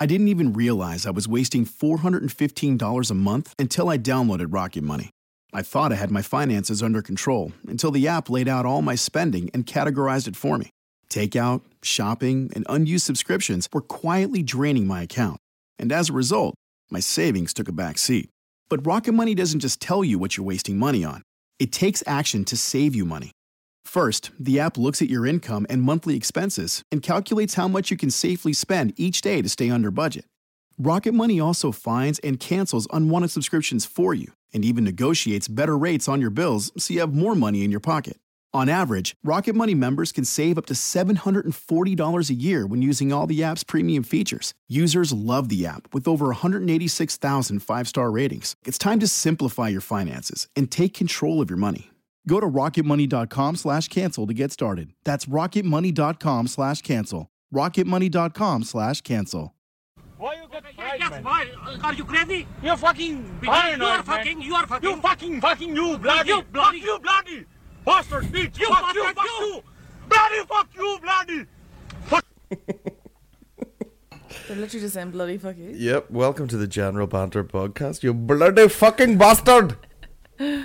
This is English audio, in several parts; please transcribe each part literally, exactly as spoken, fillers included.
I didn't even realize I was wasting four hundred fifteen dollars a month until I downloaded Rocket Money. I thought I had my finances under control until the app laid out all my spending and categorized it for me. Takeout, shopping, and unused subscriptions were quietly draining my account. And as a result, my savings took a back seat. But Rocket Money doesn't just tell you what you're wasting money on. It takes action to save you money. First, the app looks at your income and monthly expenses and calculates how much you can safely spend each day to stay under budget. Rocket Money also finds and cancels unwanted subscriptions for you and even negotiates better rates on your bills so you have more money in your pocket. On average, Rocket Money members can save up to seven hundred forty dollars a year when using all the app's premium features. Users love the app with over one hundred eighty-six thousand five-star ratings. It's time to simplify your finances and take control of your money. Go to rocketmoney.com slash cancel to get started. That's rocketmoney.com slash cancel. rocketmoney.com slash cancel. Why you get fried, Yes, man? why? Are you crazy? You're fucking Because paranoid, you are man. fucking, you are fucking. You fucking, fucking you, bloody. You bloody. Fuck you, bloody. Bastard, bitch. You fuck you, bastard, fuck you. you. Bloody, fuck you, bloody. Fuck. They're literally just saying bloody fuck you. Yep, welcome to the General Banter podcast, you bloody fucking bastard! The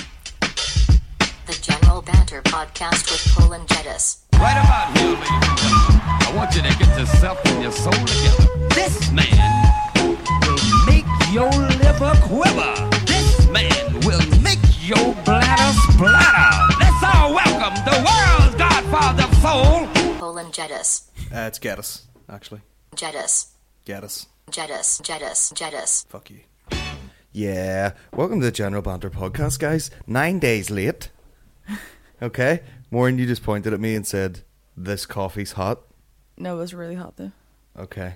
General Banter Podcast with Paul and Jettis. Right about here, ladies and gentlemen, I want you to get yourself and your soul together. This man will make your liver quiver. This man will make your bladder splatter. Let's all welcome the world's godfather of soul, Paul and Jettis. Uh, it's Gaddis, actually. Jettis. Gaddis. Jettis. Jettis. Jettis. Fuck you. Yeah, welcome to the General Banter podcast, guys. Nine days late. Okay? Maureen, you just pointed at me and said, this coffee's hot. No, it was really hot though. Okay.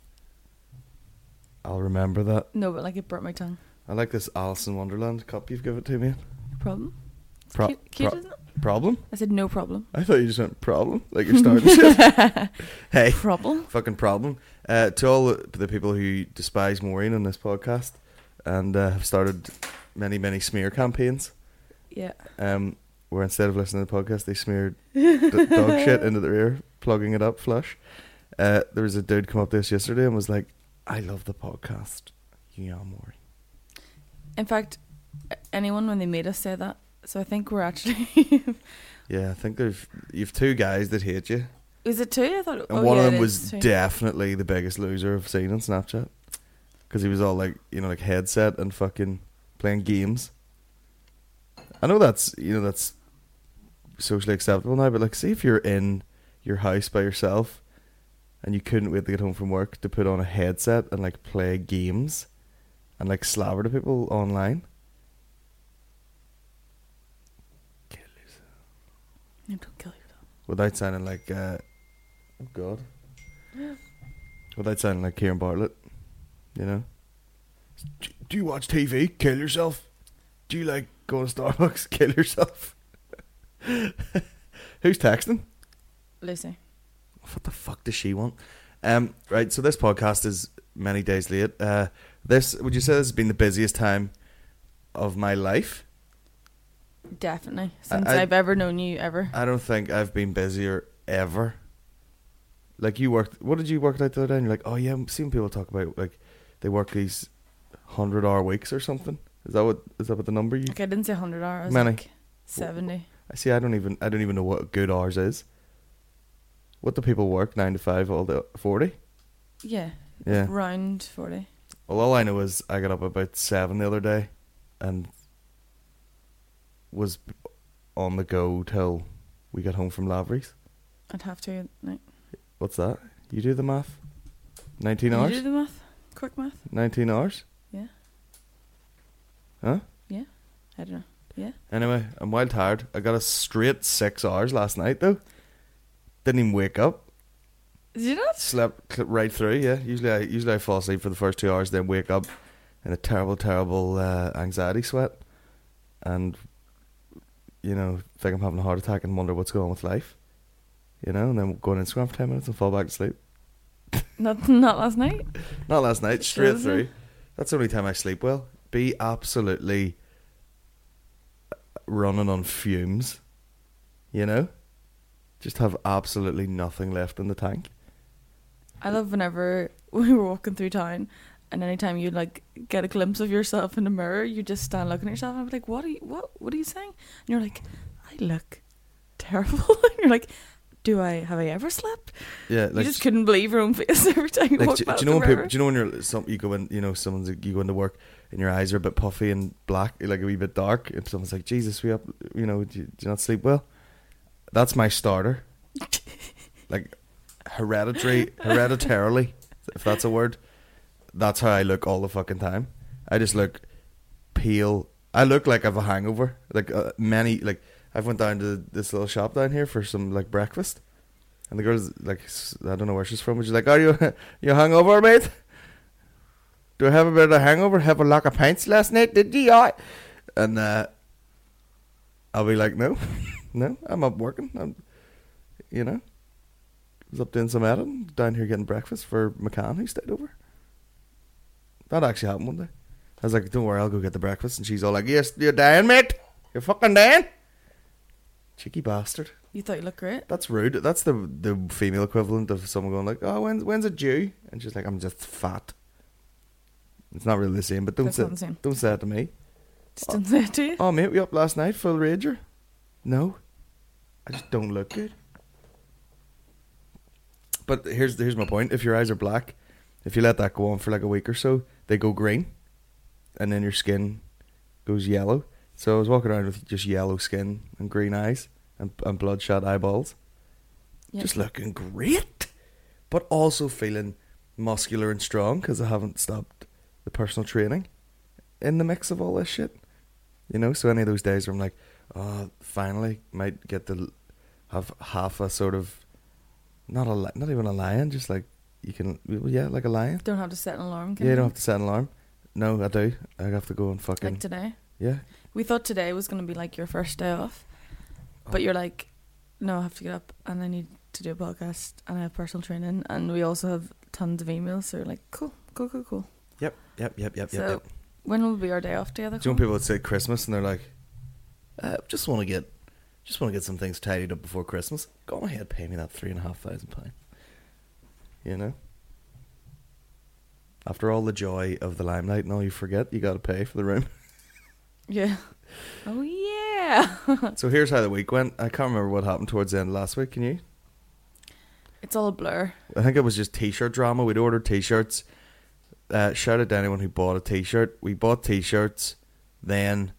I'll remember that. No, but like it burnt my tongue. I like this Alice in Wonderland cup you've given to me. No problem. It's Pro- cute, cute pro- isn't it? Problem? I said no problem. I thought you just went problem, like you're starting shit. Hey, Problem? fucking problem. Uh, to all the, the people who despise Maureen on this podcast and uh, have started many, many smear campaigns, Yeah. um, where instead of listening to the podcast, they smeared d- dog shit into their ear, plugging it up flush. Uh, there was a dude come up to us yesterday and was like, I love the podcast. Yeah, Maureen. In fact, anyone when they made us say that, so I think we're actually. Yeah, I think there's you've two guys that hate you. Is it two? I thought. And oh, one yeah, of them it was is two. definitely the biggest loser I've seen on Snapchat. Because he was all like, you know, like headset and fucking playing games. I know that's, you know, that's socially acceptable now, but like, see if you're in your house by yourself and you couldn't wait to get home from work to put on a headset and like play games and like slobber to people online. Kill yourself. No, don't kill yourself. Without sounding like, uh, oh God. Without sounding like Kieran Bartlett, you know? Do, do you watch T V? Kill yourself. Do you like going to Starbucks? Kill yourself. Who's texting? Lucy. What the fuck does she want? Um, right, so this podcast is many days late. Uh, this, would you say this has been the busiest time of my life? Definitely. Since I- I've ever known you, ever. I don't think I've been busier ever. Like you worked, what did you work out the other day? And you're like, oh yeah, I'm seeing people talk about like they work these hundred hour weeks or something. Is that what is that what the number you? Okay, I didn't say hundred hours. Many. Like seventy. I see. I don't even. I don't even know what good hours is. What do people work nine to five all the forty? Yeah. Yeah. Round forty. Well, all I know is I got up about seven the other day, and was on the go till we got home from Lavery's. I'd have to. No. What's that? You do the math. Nineteen You hours. do the math. Quick math. Nineteen hours. Yeah. Huh? Yeah. I don't know. Yeah. Anyway, I'm wild tired. I got a straight six hours last night though. Didn't even wake up. Did you not? Slept cl- right through. Yeah. Usually, I usually I fall asleep for the first two hours, then wake up in a terrible, terrible uh, anxiety sweat, and you know, think I'm having a heart attack and wonder what's going on with life. You know, and then go on Instagram for ten minutes and fall back to sleep. Not not last night. Not last night. Straight Seriously? through. That's the only time I sleep well. Be absolutely running on fumes. You know? Just have absolutely nothing left in the tank. I love whenever we were walking through town, and anytime you like get a glimpse of yourself in the mirror, you just stand looking at yourself and be like, "What are you? What? What are you saying?" And you're like, "I look terrible." And you're like, "Do I? Have I ever slept?" Yeah, You like just couldn't believe your own face every time you like walk do, past do you know the when people, mirror. do you know when you're some you go in, you know, someone's you go into work and your eyes are a bit puffy and black, like a wee bit dark, and someone's like, "Jesus, we up, you know, do you, do you not sleep well?" That's my starter. Like hereditary, hereditarily, if that's a word. That's how I look all the fucking time. I just look pale. I look like I have a hangover. Like uh, many, like I've went down to this little shop down here for some like breakfast, and the girl's like, s- I don't know where she's from, but she's like, "Are you you hungover, mate? Do I have a bit of a hangover? Have a lot of pints last night, did you?" Yeah. And uh, I'll be like, "No, no, I'm up working. I'm, you know, was up doing some editing, down here getting breakfast for McCann who stayed over." That actually happened one day. I was like, "Don't worry, I'll go get the breakfast." And she's all like, "Yes, you're dying, mate. You're fucking dying." Cheeky bastard. You thought you looked great. That's rude. That's the the female equivalent of someone going like, "Oh, when's when's it due?" And she's like, "I'm just fat." It's not really the same, but don't That's say not the same. don't say it to me. Just didn't say it to you. "Oh, mate, we up last night, full rager." No, I just don't look good. But here's here's my point. If your eyes are black, if you let that go on for like a week or so, they go green, and then your skin goes yellow. So I was walking around with just yellow skin and green eyes and, and bloodshot eyeballs. Yeah. Just looking great, but also feeling muscular and strong because I haven't stopped the personal training in the mix of all this shit. You know, so any of those days where I'm like, "Oh, finally might get to l- have half a sort of, not a li- not even a lion, just like you can, well, yeah, like a lion." Don't have to set an alarm. Can Yeah, you don't have to set an alarm. No, I do. I have to go and fucking Like today. yeah. We thought today was going to be like your first day off, but you're like, "No, I have to get up and I need to do a podcast and I have personal training and we also have tons of emails." So you're like, "Cool, cool, cool, cool." Yep, yep, yep, yep, So yep, yep. when will be our day off together? Do you know when people would say Christmas and they're like, uh, "Just want to get, just want to get some things tidied up before Christmas." Go on ahead, pay me that three and a half thousand pound. You know. After all the joy of the limelight and all you forget, you got to pay for the room. Yeah. Oh yeah. So here's how the week went. I can't remember what happened towards the end of last week. Can you? It's all a blur. I think it was just t-shirt drama. We'd ordered t-shirts. Uh, shout out to anyone who bought a t-shirt. We bought t-shirts, then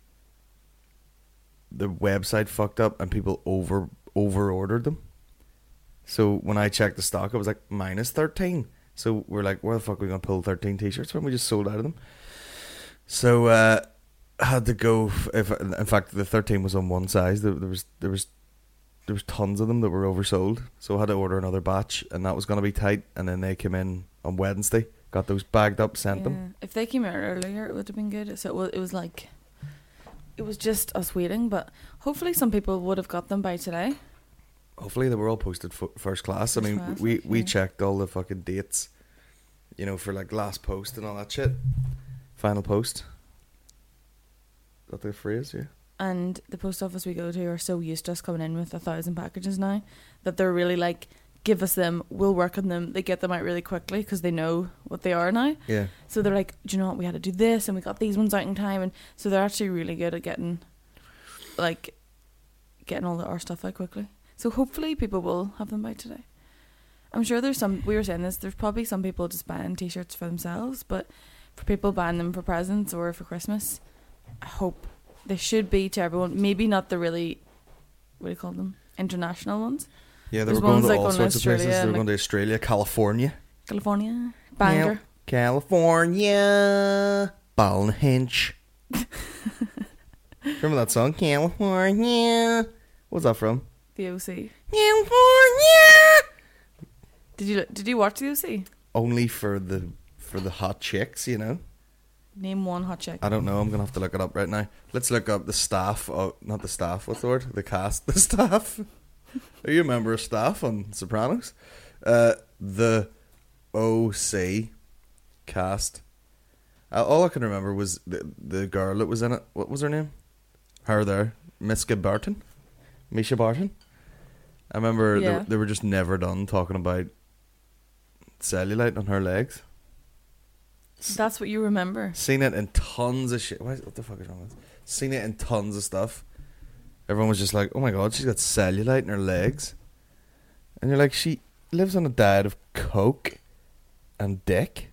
the website fucked up and people over over ordered them. So when I checked the stock, it was like minus thirteen. So we're like, where the fuck are we gonna pull thirteen t-shirts from? We just sold out of them. So uh, I had to go. If in fact the thirteen was on one size, there, there was there was there was tons of them that were oversold. So I had to order another batch, and that was gonna be tight. And then they came in on Wednesday, got those bagged up, sent Yeah. them. If they came out earlier, it would have been good. So it was, it was like, it was just us waiting. But hopefully, some people would have got them by today. Hopefully they were all posted f- first class. I First mean, class, we we okay. checked all the fucking dates, you know, for like last post and all that shit. Final post. Is that the phrase? Yeah. And the post office we go to are so used to us coming in with a thousand packages now that they're really like, "Give us them, we'll work on them." They get them out really quickly because they know what they are now. Yeah. So they're like, "Do you know what? We had to do this and we got these ones out in time." And so they're actually really good at getting, like, getting all the, our stuff out quickly. So hopefully people will have them by today. I'm sure there's some, we were saying this, there's probably some people just buying t-shirts for themselves, but for people buying them for presents or for Christmas, I hope they should be to everyone. Maybe not the really, what do you call them, international ones. Yeah, they There's were going ones to like all going to sorts of places. Australia They were and going to Australia, California. California, Bangor. Yeah. California. Ballinhinch. Remember that song? California. What's that from? The O C. California. Did you did you watch the O C? Only for the for the hot chicks, you know. Name one hot chick. I don't know. I'm gonna have to look it up right now. Let's look up the staff. Oh, not the staff. What's the word? The cast. The staff. Are you a member of staff on Sopranos? Uh, the O C cast. Uh, all I can remember was the the girl that was in it. What was her name? Her there, Misha Barton. Misha Barton. I remember Yeah. they, they were just never done talking about cellulite on her legs. That's what you remember. Seen it in tons of shit. Why is, what the fuck is wrong with this? Seen it in tons of stuff. Everyone was just like, oh my god, she's got cellulite in her legs. And you're like, she lives on a diet of coke and dick.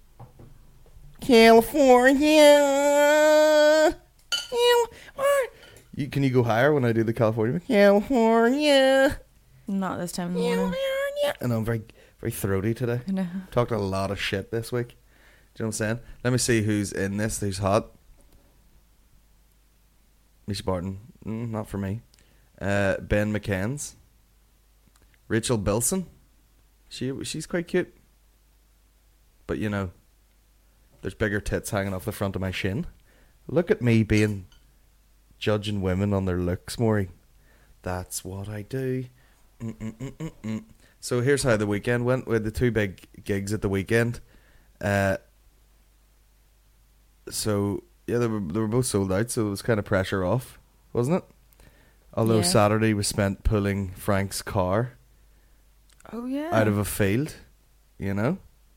California. California. You, can you go higher when I do the California? California. Not this time in the morning. California. And I'm very, very throaty today. I know. Talked a lot of shit this week. Do you know what I'm saying? Let me see who's in this, who's hot. Misha Barton. Mm, not for me. Uh, Ben McCanns. Rachel Bilson. She She's quite cute. But, you know, there's bigger tits hanging off the front of my shin. Look at me being... judging women on their looks, Maury. That's what I do. Mm-mm-mm-mm-mm. So here's how the weekend went. We had the two big gigs at the weekend. Uh, so, yeah, they were, they were both sold out, so it was kind of pressure off, wasn't it? Although Yeah. Saturday was spent pulling Frank's car Oh, yeah. out of a field, you know?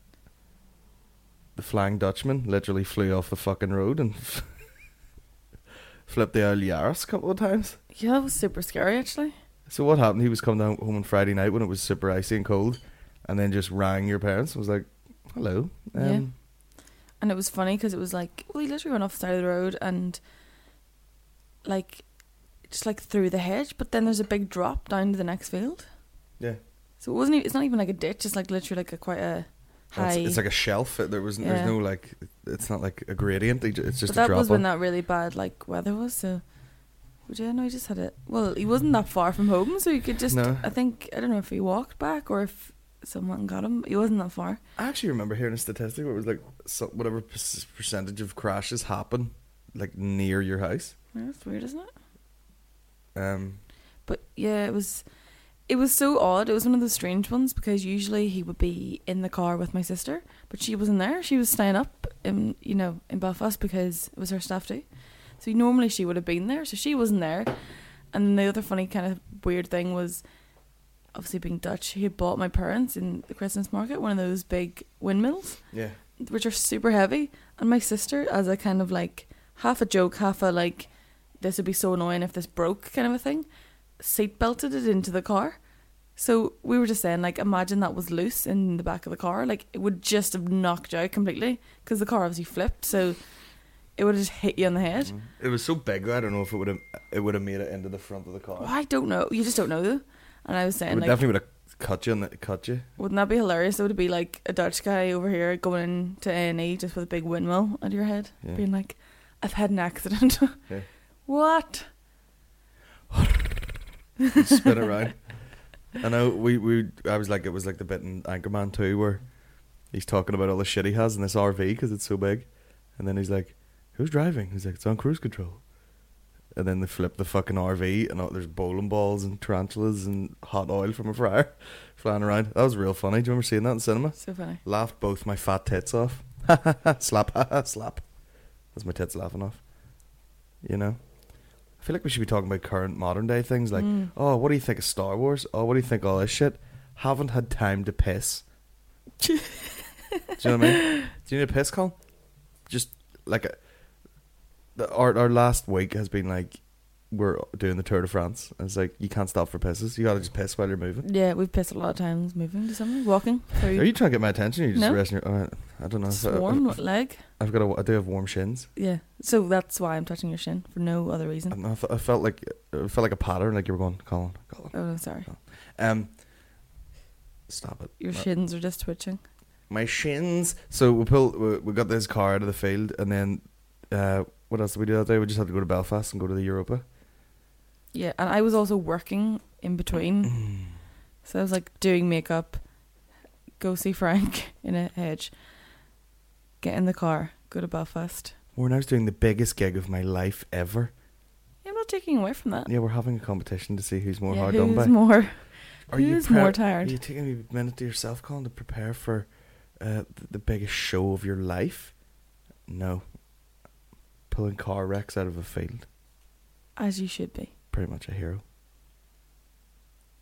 The Flying Dutchman literally flew off the fucking road and flipped the old Yaris a couple of times. Yeah, that was super scary, actually. So what happened? He was coming down home on Friday night when it was super icy and cold, and then just rang your parents and was like, hello. Um, Yeah. And it was funny because it was like, well, he literally went off the side of the road and, like, just like through the hedge, but then there's a big drop down to the next field. yeah. So it wasn't. e- It's not even like a ditch. It's like literally like a quite a high. It's, it's like a shelf. There was Yeah. there's no like. It's not like a gradient. They ju- It's just but a that drop. was when on. that really bad like weather was. So, but yeah, no, he just had it. Well, he wasn't that far from home, so he could just. No. I think I don't know if he walked back or if someone got him. He wasn't that far. I actually remember hearing a statistic where it was like so, whatever per- percentage of crashes happen like near your house. Yeah, that's weird, isn't it? Um. But yeah, it was. It was so odd. It was one of those strange ones because usually he would be in the car with my sister, but she wasn't there. She was staying up in, you know, in Belfast because it was her staff day. So normally she would have been there, so she wasn't there. And the other funny kind of weird thing was, obviously being Dutch, he had bought my parents in the Christmas market one of those big windmills, Yeah. which are super heavy. And my sister, as a kind of like half a joke, half a like, this would be so annoying if this broke kind of a thing, seat belted it into the car. So we were just saying, like, imagine that was loose in the back of the car, like it would just have knocked you out completely because the car obviously flipped, so it would have just hit you on the head. It was so big. I don't know if it would have it would have made it into the front of the car. Well, I don't know. You just don't know though. And I was It saying, would like, definitely would have cut you and it cut you. wouldn't that be hilarious? It would be like a Dutch guy over here going to A and E just with a big windmill under your head, Yeah. being like, I've had an accident. Yeah. What? Spin it around. I know we, we I was like it was like the bit in Anchorman two where he's talking about all the shit he has in this R V because it's so big, and then he's like, "Who's driving?" He's like, "It's on cruise control." And then they flip the fucking R V and all, there's bowling balls and tarantulas and hot oil from a fryer flying around. That was real funny. Do you remember seeing that in cinema? So funny. Laughed both my fat tits off. Slap, slap. That's my tits laughing off. You know? I feel like we should be talking about current modern day things like, Mm. oh, what do you think of Star Wars? Oh, what do you think of all this shit? Haven't had time to piss. Do you know what I mean? Do you need a piss, Colin? Just like a, the, our our last week has been like we're doing the Tour de France. And it's like you can't stop for pisses. You gotta just piss while you're moving. Yeah, we've pissed a lot of times moving to somewhere, walking through. Are you trying to get my attention? Or are you just No. resting your? Oh, I don't know. It's I've- warm I've, leg? I've got. A, I do have warm shins. Yeah, so that's why I'm touching your shin for no other reason. And I, fe- I felt like it felt like a pattern. Like you were going, Colin, Colin. Oh, no, sorry. Um, stop it. Your No. shins are just twitching. My shins. So we pull. We, we got this car out of the field, and then uh, what else did we do that day? We just had to go to Belfast and go to the Europa. Yeah, and I was also working in between. So I was like doing makeup, go see Frank in a hedge, get in the car, go to Belfast. When I was doing the biggest gig of my life ever. Yeah, I'm not taking away from that. Yeah, we're having a competition to see who's more Yeah, hard done by. who's more, Are you who's pre- more tired? Are you taking a minute to yourself, Colin, to prepare for uh, th- the biggest show of your life? No. Pulling car wrecks out of a field. As you should be. Pretty much a hero.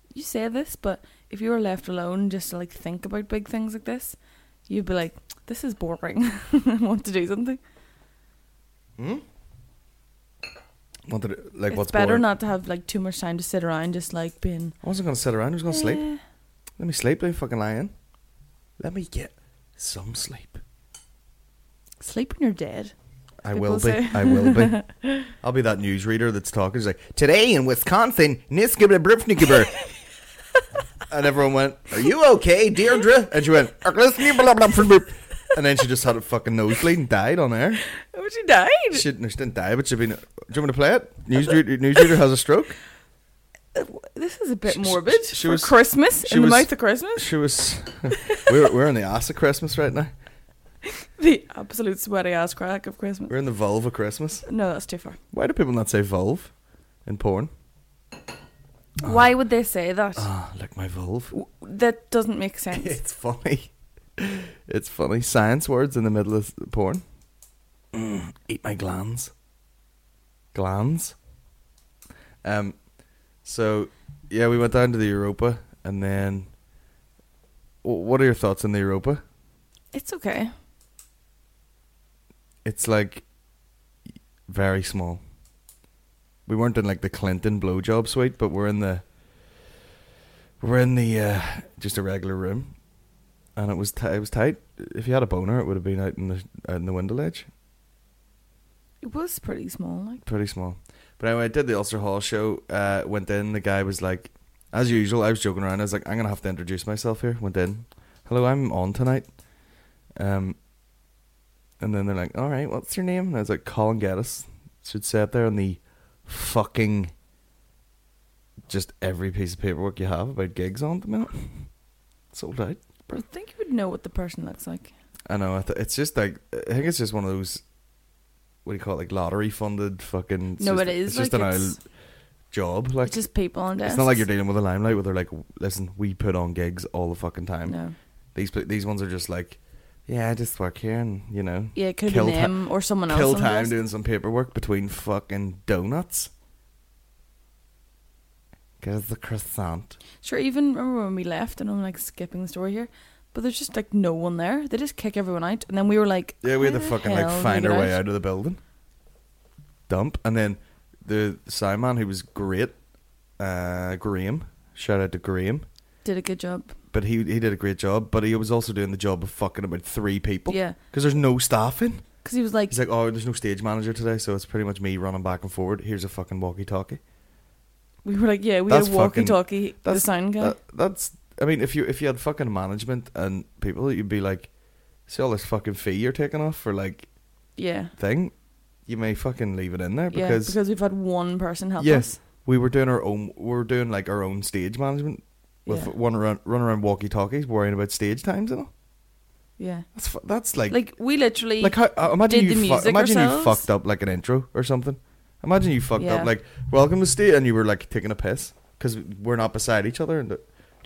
you say this, but if you were left alone just to like think about big things like this, you'd be like, this is boring. I want to do something. Hmm? Wanted to, like, It's what's better boring? not to have like too much time to sit around just like being. I wasn't going to sit around. I was going to sleep. "Eh." Let me sleep. Let me fucking lie in. Let me get some sleep. Sleep when you're dead. I People will be. say. I will be. I'll be that newsreader that's talking. He's like, today in Wisconsin, Niskibber. And everyone went, are you okay, Deirdre? And she went, and then she just had a fucking nosebleed and died on air. Oh, she died. She, no, she didn't die, but she'd been. Do you want me to play it? Newsreader, newsreader has a stroke. This is a bit She- morbid she for was- Christmas, she in was- the mouth of Christmas. She was. we're we're in the ass of Christmas right now. The absolute sweaty ass crack of Christmas. We're in the vulve of Christmas. No, that's too far. Why do people not say vulve in porn? Why would they say that? Ah, like my vulve. W- That doesn't make sense. It's funny. It's funny. Science words in the middle of porn. Mm, eat my glands. Glands. Um. So, yeah, we went down to the Europa, and then. w- What are your thoughts on the Europa? It's okay. It's like very small. We weren't in like the Clinton blowjob suite, but we're in the. We're in the uh, just a regular room, and it was t- it was tight. If you had a boner, it would have been out in the out in the window ledge. It was pretty small, like. Pretty small. But anyway, I did the Ulster Hall show. Uh, went in. The guy was like, as usual, I was joking around. I was like, I'm gonna have to introduce myself here. Went in. Hello, I'm on tonight. Um. And then they're like, all right, what's your name? And I was like, Colin Geddes. Should say it there on the fucking just every piece of paperwork you have about gigs on at the minute. Sold out. I think you would know what the person looks like. I know. I th- it's just like I think it's just one of those. What do you call it? Like lottery funded fucking. It's No, just, it is, It's just like, an it's- old job. Like It's just people on desks. it's not like you're dealing with a limelight where they're like, listen, we put on gigs all the fucking time. No. These pl- these ones are just like, yeah, I just work here and you know. Yeah, it could kill have been ti- them or someone else. Kill on the time desk. doing some paperwork between fucking donuts. Get the croissant. Sure, even remember when we left, and I'm like skipping the story here, but there's just like no one there. They just kick everyone out, and then we were like, Yeah, we had "How to the fucking like hell did find we our get way out of the building. Dump. And then the sound man who was great, uh, Graham. Shout out to Graham. Did a good job. But he he did a great job. But he was also doing the job of fucking about three people. Yeah, Because there's no staff in. because he was like, He's like, oh, there's no stage manager today, so it's pretty much me running back and forward. Here's a fucking walkie-talkie. we were like, yeah, we That's had a fucking- walkie-talkie. The That's sound guy. that, that's. I mean, if you if you had fucking management and people, you'd be like, see all this fucking fee you're taking off for like yeah, thing. You may fucking leave it in there yeah, because because we've had one person help Yes. us. we were doing our own. We were doing like our own stage management with Yeah. one around run around walkie talkies, worrying about stage times and all. Yeah, That's fu- that's like like we literally like how uh, imagine did you the fu- music imagine you ourselves. fucked up like an intro or something. Imagine you fucked Yeah. up like welcome to stage and you were like taking a piss because we're not beside each other. And the,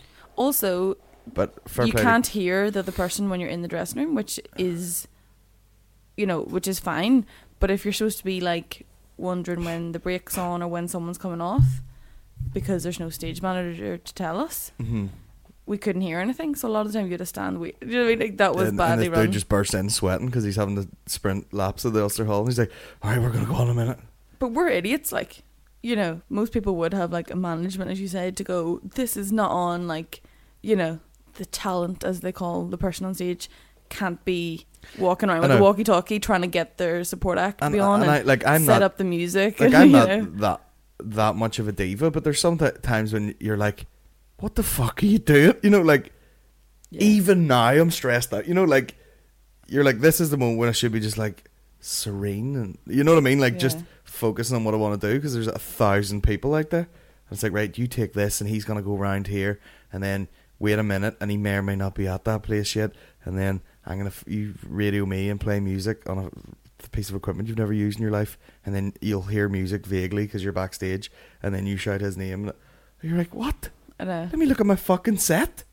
also but fair you play to- can't hear the other person when you're in the dressing room, which is, you know, which is fine. But if you're supposed to be like wondering when the break's on or when someone's coming off, because there's no stage manager to tell us, Mhm. we couldn't hear anything. So a lot of the time you had to stand. We, you know what I mean? Like that was and, badly and this run. dude just bursts in sweating because he's having to sprint laps of the Ulster Hall. And he's like, "All right, we're gonna go in a minute." But we're idiots. Like, you know, most people would have like a management, as you said, to go. This is not on. Like, you know, the talent, as they call the person on stage, can't be walking around I with a know. walkie-talkie trying to get their support act to And, be on and and, I like I'm set not up the music. like and, I'm you not know. that that much of a diva, but there's some t- times when you're like, "What the fuck are you doing?" You know, like Yeah. even now I'm stressed out. You know, like you're like, this is the moment when I should be just like serene and you know what I mean, like just Yeah. focusing on what I want to do because there's a thousand people out there. And it's like, right, you take this, and he's gonna go around here, and then wait a minute, and he may or may not be at that place yet, and then I'm gonna f- you radio me and play music on a piece of equipment you've never used in your life, and then you'll hear music vaguely because you're backstage, and then you shout his name, and you're like, what? I know. Let me look at my fucking set.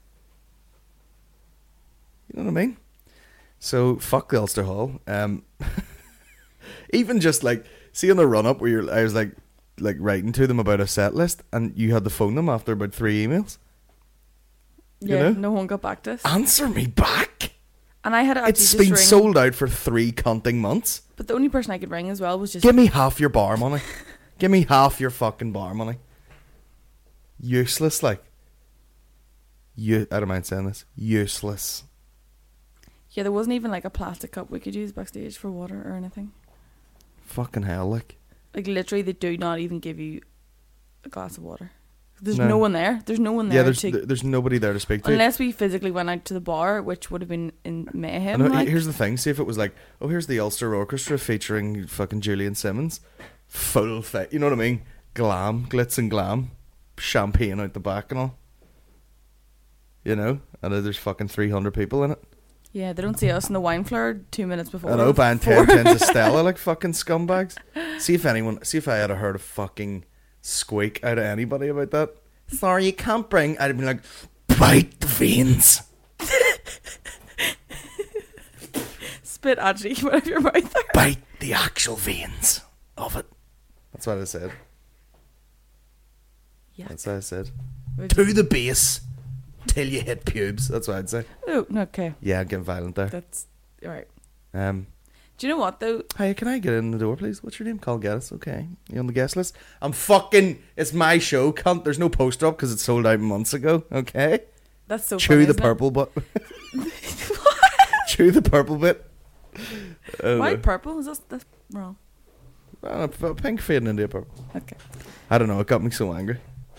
You know what I mean? So fuck the Ulster Hall. Um, even just like see on the run up where you're, I was like, like writing to them about a set list, and you had to phone them after about three emails. You Yeah, know? no one got back to us. Answer me back. And I had to actually It's just been ring, sold out for three cunting months. but the only person I could ring as well was just Give me half your bar money. Give me half your fucking bar money. Useless, like. You, I don't mind saying this. Useless. yeah. There wasn't even like a plastic cup we could use backstage for water or anything. Fucking hell, like. Like literally, they do not even give you a glass of water. There's No. no, one there. There's no one there Yeah, there's to, th- there's nobody there to speak to. unless we physically went out to the bar, which would have been in mayhem. And uh, like. here's the thing: see if it was like, oh, here's the Ulster Orchestra featuring fucking Julian Simmons, full fit. You know what I mean? Glam, glitz and glam, champagne out the back and all. You know, and then there's fucking three hundred people in it. Yeah, they don't see us in the wine floor two minutes before. I know, buying Four. ten tins of Stella like fucking scumbags. See if anyone, see if I had heard a fucking squeak out of anybody about that. Sorry, you can't bring. I'd be like, bite the veins. Spit actually out of your mouth there. Bite the actual veins of it. That's what I said. Yeah. That's what I said. Would To you- the base till you hit pubes. That's what I'd say. Oh, no, okay. Yeah, I'm getting violent there. That's all right. Um, Do you know what though? hi, can I get in the door, please? What's your name? Call Geddes. Okay, you on the guest list? I'm fucking. It's my show, cunt. There's no poster up because it sold out months ago. Okay. That's so Chew funny, the isn't it? purple bit. Chew the purple bit. I don't Why know. purple? Is that that's wrong? I don't know, pink fading into a purple. Okay. I don't know. It got me so angry.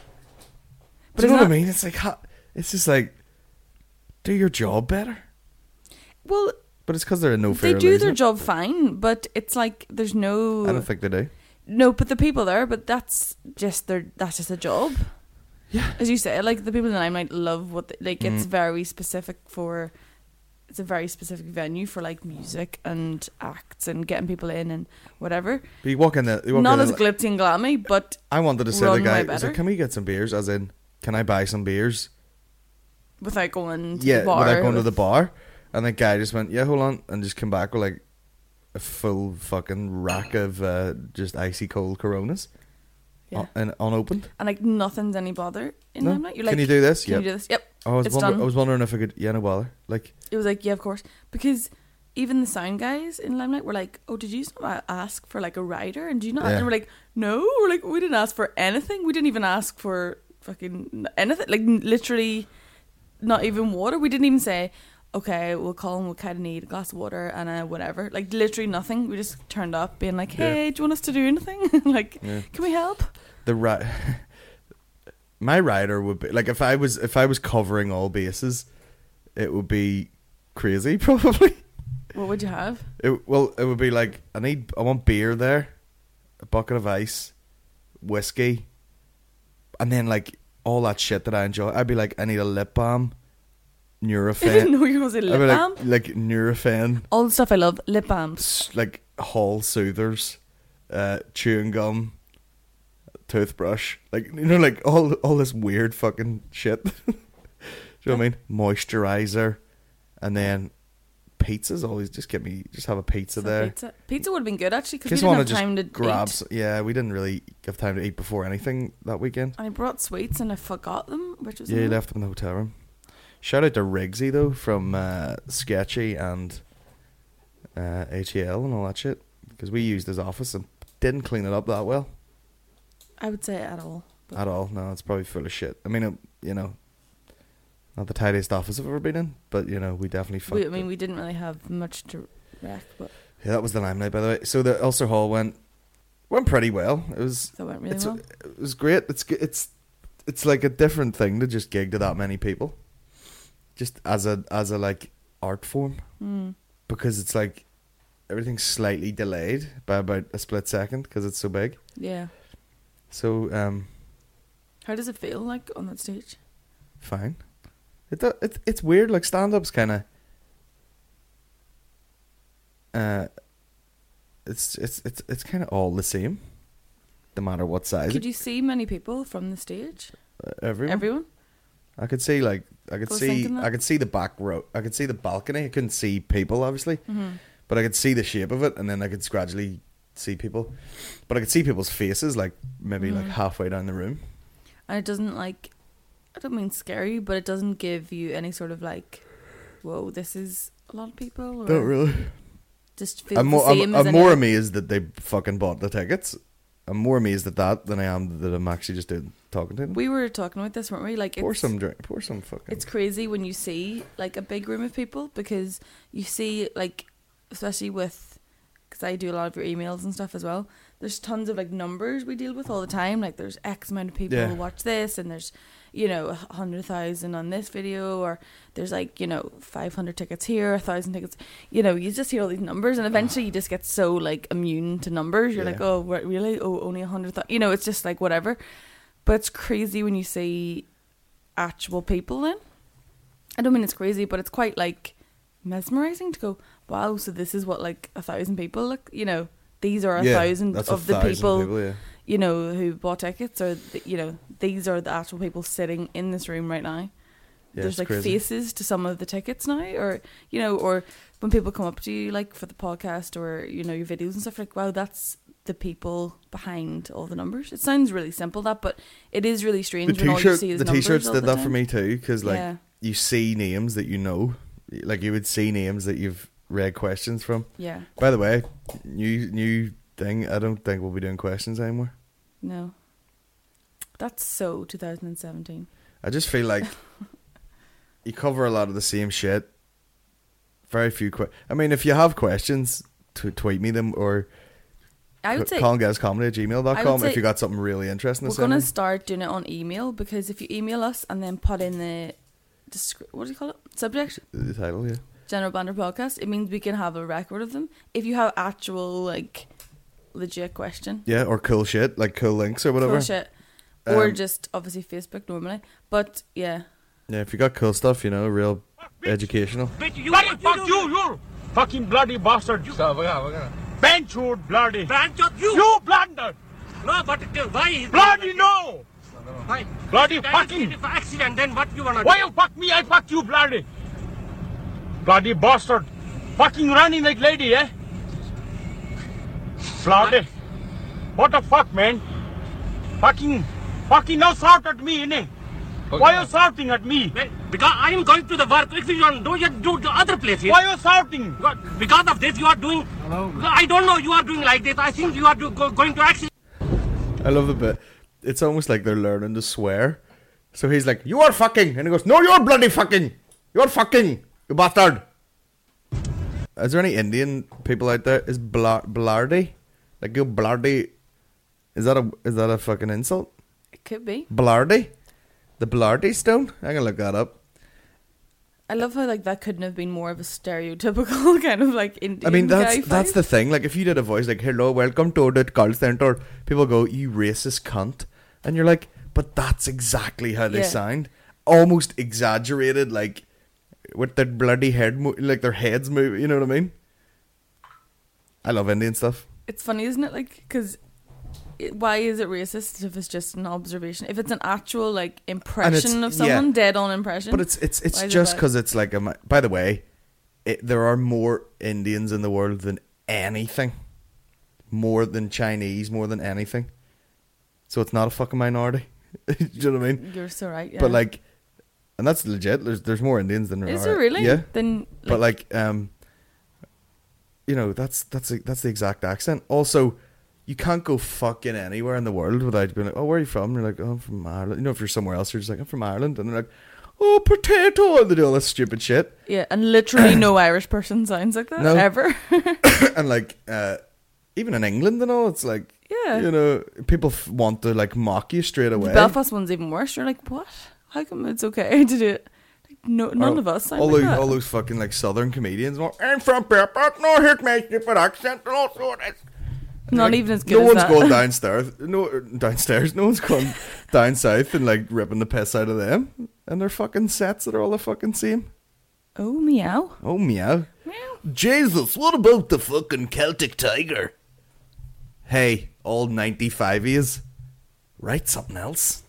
But Do you it's know what I not- mean? It's like ha- it's just like do your job better. Well, But it's because they're in no fear they of do losing their it. job fine, but it's like there's no. I don't think they do. No, but the people there, but that's just their. That's just a job. Yeah. As you say, like the people in the limelight love what they, like. It's Mm. very specific for. It's a very specific venue for like music and acts and getting people in and whatever. But you walk in the. You walk Not in as the- glitzy and glammy, but I wanted to say to run the guy, way I was better. like, can we get some beers? As in, can I buy some beers? without going to Yeah, the bar. without going to with- the bar. And the guy just went, yeah, hold on, and just came back with like a full fucking rack of uh, just icy cold Coronas, Yeah. un- and unopened. And like nothing's any bother in No. Limelight. You're Can like, you do this? Can Yep. you do this? Yep. I was, It's wonder- done. I was wondering if I could. Yeah, no bother. Like, It was like, yeah, of course. Because even the sound guys in Limelight were like, oh, did you not ask for like a rider? And do you not? Yeah. And we're like, no. We're like, we didn't ask for anything. We didn't even ask for fucking anything. Like n- literally not even water. We didn't even say, okay, we'll call and we'll kind of need a glass of water and a whatever. Like literally nothing. We just turned up being like, hey, Yeah. do you want us to do anything? like, Yeah. can we help? the ri- my rider would be like if I was if I was covering all bases, it would be crazy probably. What would you have? It, well, it would be like I need I want beer there, a bucket of ice, whiskey, and then like all that shit that I enjoy. I'd be like, I need a lip balm, I didn't Nurofen. know you was a I'd lip be balm. like, like Nurofen, All the stuff I love, lip balms. s- like Hall soothers, uh, chewing gum, toothbrush, like you know, like all all this weird fucking shit. Do you know what I mean? Moisturizer, and then pizzas. Always just get me just have a pizza So there. Pizza, pizza would have been good actually because we Just didn't want have to just time to grab. eat. s- Yeah, we didn't really have time to eat before anything that weekend. And I brought sweets and I forgot them, which was Yeah, you annoying. left them in the hotel room. Shout out to Riggsy though from uh, Sketchy and uh, H E L and all that shit because we used his office and didn't clean it up that well I would say at all. But at all. No, it's probably full of shit. I mean, it, you know, not the tidiest office I've ever been in, but you know, we definitely fucked. we, I mean, it. we didn't really have much to wreck, but Yeah, that was the Limelight, by the way. So the Ulster Hall went went pretty well. It was that went really it's well. it was great. It's g- it's it's like a different thing to just gig to that many people, just as a as a like art form, Mm. because it's like everything's slightly delayed by about a split second because it's so big. Yeah. So um, How does it feel like on that stage? fine. It do- it it's weird. Like stand up's kind of uh, it's it's it's it's kind of all the same, no matter what size. Could you see many people from the stage? Uh, everyone. Everyone? I could see like I could I was see thinking that. I could see the back row. I could see the balcony. I couldn't see people obviously, Mm-hmm. but I could see the shape of it, and then I could gradually see people, but I could see people's faces like maybe like halfway down the room. And it doesn't like, I don't mean scary, but it doesn't give you any sort of like, whoa, this is a lot of people. Or Don't really. Just feel I'm the more, I'm, same as I'm more any- amazed that they fucking bought the tickets. I'm more amazed at that than I am that I'm actually just doing, talking to them. We were talking about this, weren't we? Like, Pour it's, some drink. Pour some fucking. it's crazy when you see like a big room of people, because you see like, especially with, because I do a lot of your emails and stuff as well. There's tons of like numbers we deal with all the time. Like there's X amount of people Yeah. who watch this, and there's, you know, a hundred thousand on this video, or there's like, you know, five hundred tickets here, a thousand tickets. You know, you just hear all these numbers, and eventually you just get so like immune to numbers. You're Yeah. like, oh, what, really? Oh, only a hundred thousand. You know, it's just like whatever. But it's crazy when you see actual people. Then I don't mean it's crazy, but it's quite like mesmerizing to go, wow, so this is what like a thousand people look, you know, these are a Yeah, thousand that's a of the thousand people, people, yeah. you know, who bought tickets, or the, you know, these are the actual people sitting in this room right now. Yeah, There's it's like crazy. faces to some of the tickets now, or you know, or when people come up to you like for the podcast or you know your videos and stuff, like, wow, that's the people behind all the numbers. It sounds really simple, that, but it is really strange The when all you t-shirt, see is the numbers t-shirts all did the that time. for me too, because like Yeah. you see names that you know, like you would see names that you've read questions from. Yeah, By the way, new new thing. I don't think we'll be doing questions anymore. no, that's so two thousand seventeen. I just feel like you cover a lot of the same shit. Very few. Que- I mean, if you have questions, to tweet me them or I would say colingazcomedy at gmail dot I com would if say you got something really interesting to we're send gonna me. start doing it on email, because if you email us and then put in the descri- what do you call it, subject, The title, yeah. General Banter Podcast, it means we can have a record of them. If you have actual like legit question, Yeah, or cool shit, like cool links or whatever. cool shit, or Um, just obviously Facebook normally, but yeah, Yeah, if you got cool stuff, you know, real educational. Bitch, you bloody fuck you, you fucking bloody bastard. You bench you bloody. Bench you. You blunder. No, but uh, why? Bloody no. Why? Bloody That is fucking. if accident, then what you wanna Why do? you fuck me? I fuck you bloody. Bloody bastard. Fucking running like lady, eh? Bloody. What the fuck, man? Fucking. Fucking now shout at me, innit? Why you shouting at me? Well, because I am going to the work. If you want to do, you do the other places. Why you shouting? Because of this, you are doing. I don't know. You are doing like this. I think you are do, go, going to accident. I love the bit. It's almost like they're learning to swear. So he's like, "You are fucking," and he goes, "No, you're bloody fucking. You're fucking, you bastard." Is there any Indian people out there? Is bla- blardy, like you blardy? Is that a is that a fucking insult? it could be. Blardy, the Blardy Stone. I can look that up. I love how like that couldn't have been more of a stereotypical kind of like Indian. I mean, that's guy that's vibe. the thing. Like, if you did a voice like, "Hello, welcome to the call center," people go, "You racist cunt," and you're like, "But that's exactly how they Yeah. sound." Almost exaggerated, like with their bloody head, mo- like their heads move. You know what I mean? I love Indian stuff. It's funny, isn't it? Like, because why is it racist if it's just an observation? If it's an actual like impression of yeah. someone, dead on impression. But it's it's it's Why is it just bad? because it's like a. mi- By the way, it, there are more Indians in the world than anything. More than Chinese, more than anything. So it's not a fucking minority. Do you know what I mean? You're so right. Yeah. But like, and that's legit. There's there's more Indians than there is are. there really? Yeah. Then, But like, um, you know, that's that's that's the exact accent. Also, you can't go fucking anywhere in the world without being like, "Oh, where are you from?" And you're like, "Oh, I'm from Ireland." You know, if you're somewhere else, you're just like, "I'm from Ireland," and they're like, "Oh, potato," and they do all this stupid shit. yeah, and literally no Irish person sounds like that No. ever. And like, uh, even in England and all, it's like, Yeah. you know, people f- want to like mock you straight away. The Belfast one's even worse. You're like, what? How come it's okay to do it? Like, no, none Or of us sound all like those, that. all those fucking like southern comedians. Well, I'm from Belfast. No, here's my stupid accent. And also this. And Not like, even as good No as one's that. going downstairs. No, downstairs. No one's going down south and like ripping the piss out of them. And their fucking sets that are all the fucking same. Oh, meow. Oh meow. Meow. Jesus, what about the fucking Celtic Tiger? Hey, all ninety-five years. Write something else.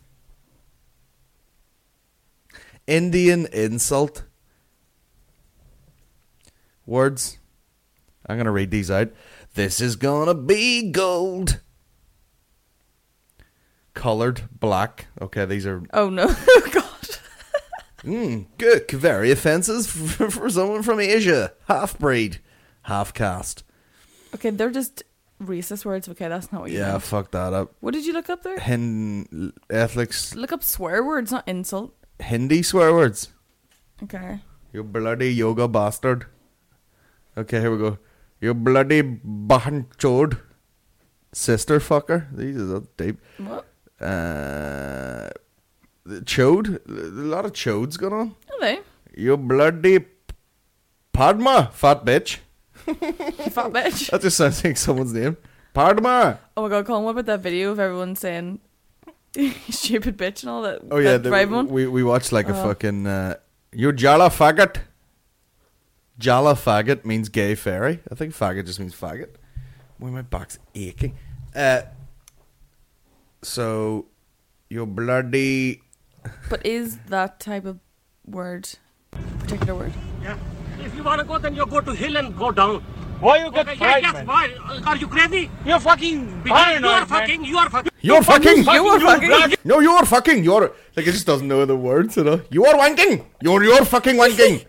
Indian insult. Words. I'm going to read these out. This is gonna be gold. Coloured, black. Okay, these are Oh no. Oh god. mm, good. Very offensive for, for someone from Asia. Half breed, half caste. Okay, they're just racist words. Okay, that's not what you Yeah, meant. fuck that up. What did you look up there? Hin ethnics, Look up swear words, not insult. Hindi swear words. Okay. You bloody yoga bastard. Okay, here we go. You bloody bahanchod. Sister fucker. These are deep. What? Uh, chode. A lot of chodes going on. Are they? You bloody Padma, fat bitch. You fat bitch. That just sounds like someone's name. Padma. Oh my god, Colin, what about that video of everyone saying stupid bitch and all that? Oh yeah, that the, Thrive one? we we watched like a Oh. fucking. Uh, you jala faggot. Jala faggot means gay fairy. I think faggot just means faggot. Boy, my back's aching. Uh, so, you bloody. But is that type of word, particular word? Yeah. If you want to go, then you go to hill and go down. Why you get Okay, yeah, fried, yes, man? why? Are you crazy? You're fucking Because paranoid, you are man. fucking, you are fucking. You're fucking. You are fucking. bloody- No, you're fucking. You're like it just doesn't know the words, you know. You are wanking. You're you're fucking wanking.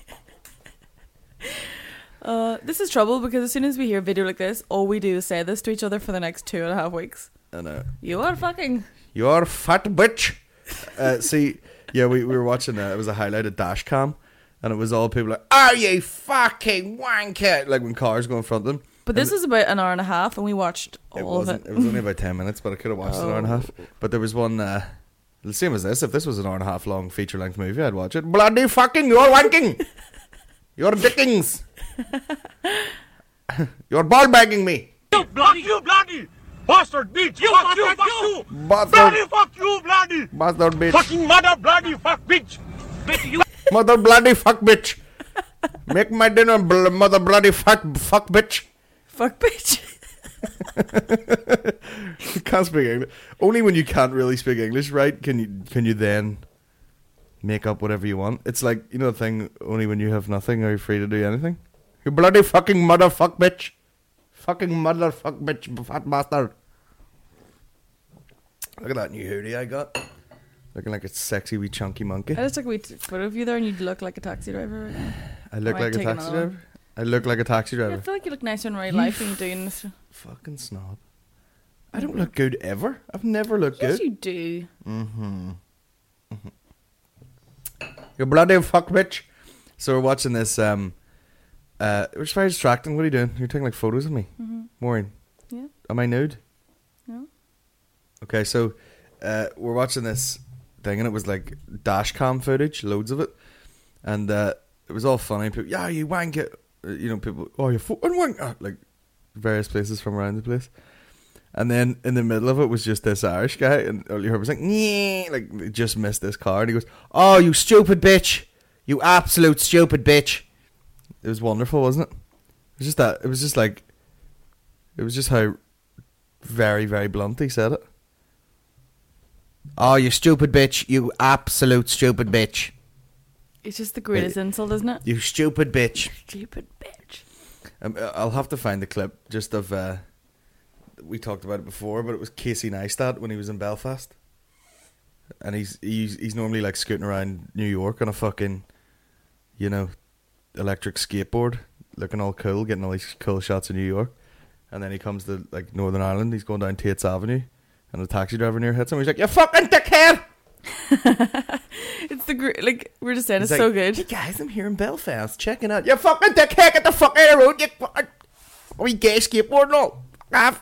Uh, this is trouble because as soon as we hear a video like this, all we do is say this to each other for the next two and a half weeks. I know. You are fucking. You're fat bitch. Uh, see, yeah, we, we were watching. Uh, it was a highlight of Dashcam, and it was all people like, "Are you fucking wanker?" Like when cars go in front of them. But this is about an hour and a half, and we watched It all of wasn't. it. It was only about ten minutes, but I could have watched an hour and a half. But there was one. Uh, the same as this. If this was an hour and a half long feature length movie, I'd watch it. Bloody fucking, you're wanking. You're dickings. You're ball bagging me. You bloody, you bloody bastard bitch! You fuck you, bastard, fuck you. you! Bastard. Bloody fuck you, bloody! Bastard bitch. Fucking mother bloody fuck bitch! Bitch, you. Mother bloody fuck bitch. Make my dinner, bl- mother bloody fuck fuck bitch. Fuck bitch. You can't speak English. Only when you can't really speak English, right? Can you can you then make up whatever you want? It's like, you know the thing, only when you have nothing are you free to do anything? You bloody fucking mother fuck bitch. Fucking mother fuck bitch fat bastard. Look at that new hoodie I got. Looking like a sexy wee chunky monkey. I just took a wee t- photo of you there, and you look like a taxi driver right now. I look Might like a take taxi another driver. I look like a taxi Yeah, I driver. feel like you look nicer in real life when you're doing this. Fucking snob. I don't look good ever. I've never looked Yes, good. you do. You bloody fuck bitch. So we're watching this. Um, uh, it was very distracting. What are you doing? You're taking like photos of me, Mm-hmm. Maureen. Yeah. Am I nude? No. Okay, so uh, we're watching this thing, and it was like dash cam footage, loads of it, and uh, it was all funny. People, yeah, you wank it. Uh, You know, people, oh, you fucking wank, uh, like various places from around the place. And then in the middle of it was just this Irish guy, and all you heard was like, "Nyeh," like they just missed this car, and he goes, "Oh, you stupid bitch, you absolute stupid bitch." It was wonderful, wasn't it? It was just that. It was just like, it was just how very, very blunt he said it. Oh, you stupid bitch, you absolute stupid bitch, It's just the greatest insult, isn't it? you stupid bitch. Stupid bitch. Um, I'll have to find the clip just of. Uh, we talked about it before, but it was Casey Neistat when he was in Belfast, and he's he's he's normally like scooting around New York on a fucking, you know, electric skateboard, looking all cool, getting all these cool shots of New York, and then he comes to like Northern Ireland. He's going down Tate's Avenue, and the taxi driver near hits him. He's like, "You fucking dickhead!" It's the gr- like we're just saying He's it's like, so good. "Hey guys, I'm here in Belfast, checking out. You fucking dickhead, get the fuck out of the road. You fucking, are we gay skateboard and all? Have."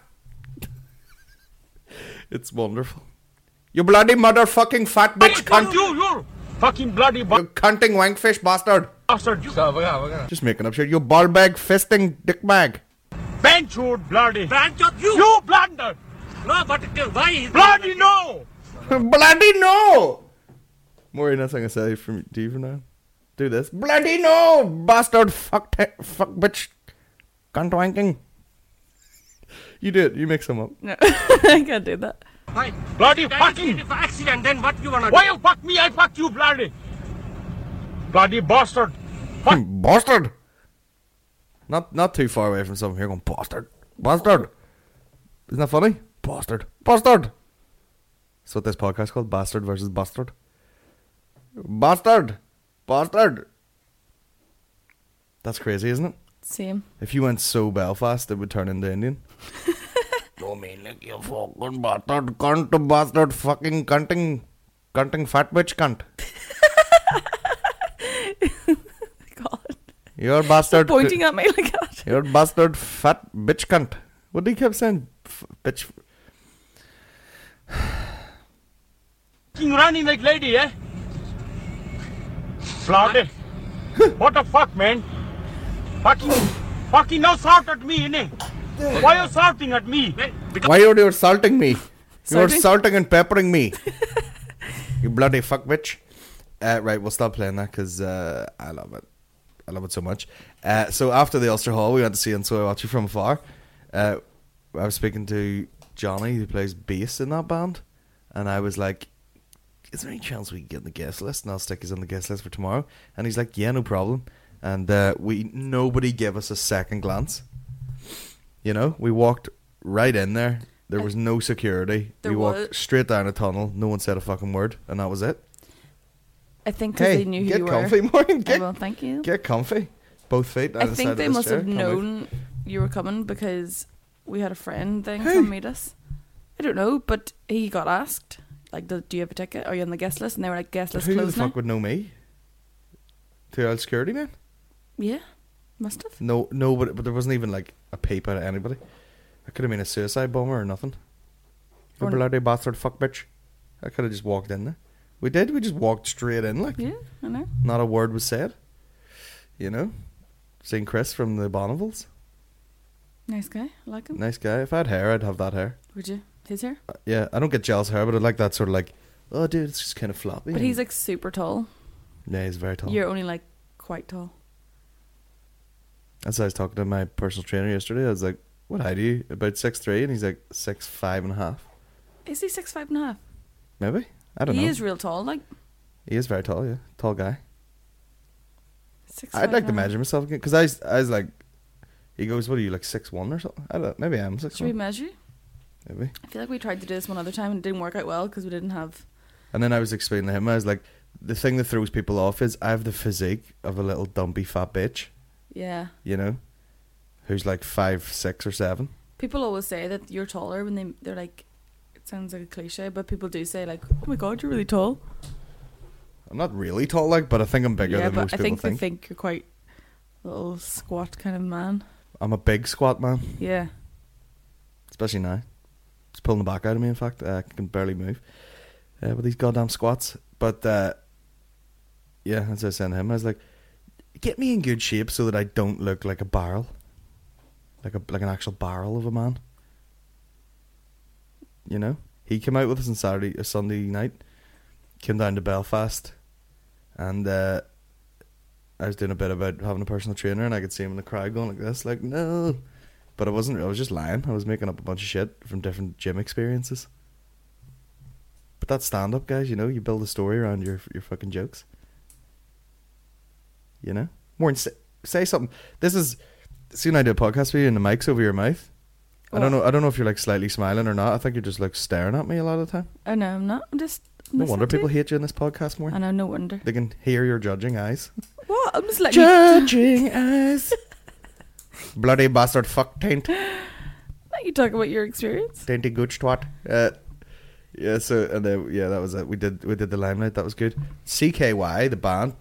It's wonderful. You bloody motherfucking fat bitch Fuck cunt. you, you fucking bloody You bastard! cunting wankfish bastard. You Just making up shit. You ball bag fisting dick bag. benchwood bloody! Branchot, you. You blunder! No, but uh, why? is- Bloody no! Bloody no! Maureen, that's what I'm gonna say from to you from now. Do this. Bloody no! Bastard fuck te- fuck bitch cunt wanking. You do it. You make some up. No, I can't do that. Why? Bloody That is fucking! if accident, then what you wanna Why do? you fuck me? I fuck you, bloody! Bloody bastard! Fuck! Bastard! Not not too far away from someone here going, bastard, bastard. Isn't that funny? Bastard, bastard. That's what this podcast is called, Bastard versus Bastard. Bastard, bastard. That's crazy, isn't it? Same. If you went so Belfast, it would turn into Indian. No, me like you fucking bastard, cunt, bastard, fucking cunting, cunting fat bitch cunt. God. You're bastard. Pointing at me like that. You're bastard fat bitch cunt. What did he keep saying? F- bitch. Fucking running like lady, eh? Bloody. What the fuck, man? Fucking, fucking now shout at me, innit? Why are you shouting at me? Why are you assaulting me? You're Salting? salting and peppering me. You bloody fuck bitch. Uh, right, we'll stop playing that because uh, I love it. I love it so much. Uh, so after the Ulster Hall, we went to see And So I Watch You From Afar. Uh, I was speaking to Johnny, who plays bass in that band, and I was like, is there any chance we can get on the guest list? And I'll stick us on the guest list for tomorrow. And he's like, yeah, no problem. And uh, we nobody gave us a second glance. You know, we walked right in there. There was no security. There we walked was- straight down a tunnel. No one said a fucking word, and that was it. I think because Hey, they knew who get you comfy, were. Maureen. Oh, Get, well, thank you. get comfy. Both feet. down I the think side they of this must chair. have Can't move. known you were coming because we had a friend thing Who? come meet us. I don't know, but he got asked, like, do do you have a ticket? Are you on the guest list? And they were like, guest But list who the closed now. fuck would know me? Two old security man? Yeah, must have. No, no, but, but there wasn't even like a peep out of anybody. It could have been a suicide bomber or nothing. You Or- bloody bastard fuck bitch. I could have just walked in there. We did. We just walked straight in, like. Yeah, I know. Not a word was said. You know? Seen Chris from the Bonneville's. Nice guy. I like him. Nice guy. If I had hair, I'd have that hair. Would you? His hair? Uh, yeah, I don't get jealous hair, but I like that sort of like, oh, dude, it's just kind of floppy. But he's like super tall. Yeah, he's very tall. You're only like quite tall. That's why I was talking to my personal trainer yesterday. I was like, what height are you? About six three, and he's like six five and a half. Is he six five and a half? Maybe. I don't he know. is real tall, like He is very tall, yeah. Tall guy. six. I'd five like to and a half. measure myself again. Because I, was- I was like, he goes, what are you, like six one or something? I don't know. Maybe I'm six Should we one. measure? Maybe. I feel like we tried to do this one other time and it didn't work out well because we didn't have. And then I was explaining to him, I was like, the thing that throws people off is I have the physique of a little dumpy fat bitch, Yeah. you know, who's like five, six or seven. People always say that you're taller when they they're like. It sounds like a cliche, but people do say like, "Oh my god, you're really tall." I'm not really tall, like, but I think I'm bigger yeah, than but most I people think, think. they think you're quite a little squat kind of man. I'm a big squat man, Yeah. especially now. It's pulling the back out of me, in fact. Uh, I can barely move uh, with these goddamn squats. But, uh, yeah, as I was saying to him, I was like, get me in good shape so that I don't look like a barrel. Like a like an actual barrel of a man. You know? He came out with us on Saturday or Sunday night. Came down to Belfast. And uh, I was doing a bit about having a personal trainer, and I could see him in the crowd going like this, like, no. But I wasn't, I was just lying. I was making up a bunch of shit from different gym experiences. But that's stand-up, guys, you know? You build a story around your your fucking jokes. You know? More say, say something. This is... See when I do a podcast with you and the mic's over your mouth? I don't What? know I don't know if you're like slightly smiling or not. I think you're just like staring at me a lot of the time. Oh no, I'm not. I'm just. No listening wonder to people you. hate you in this podcast more. I know, no wonder. They can hear your judging eyes. What? I'm just letting you. Judging eyes. Bloody bastard fuck taint. Let you talk about your experience. Dainty gooch twat. Uh, yeah, so and then yeah, that was it. We did we did the Limelight. That was good. C K Y the band.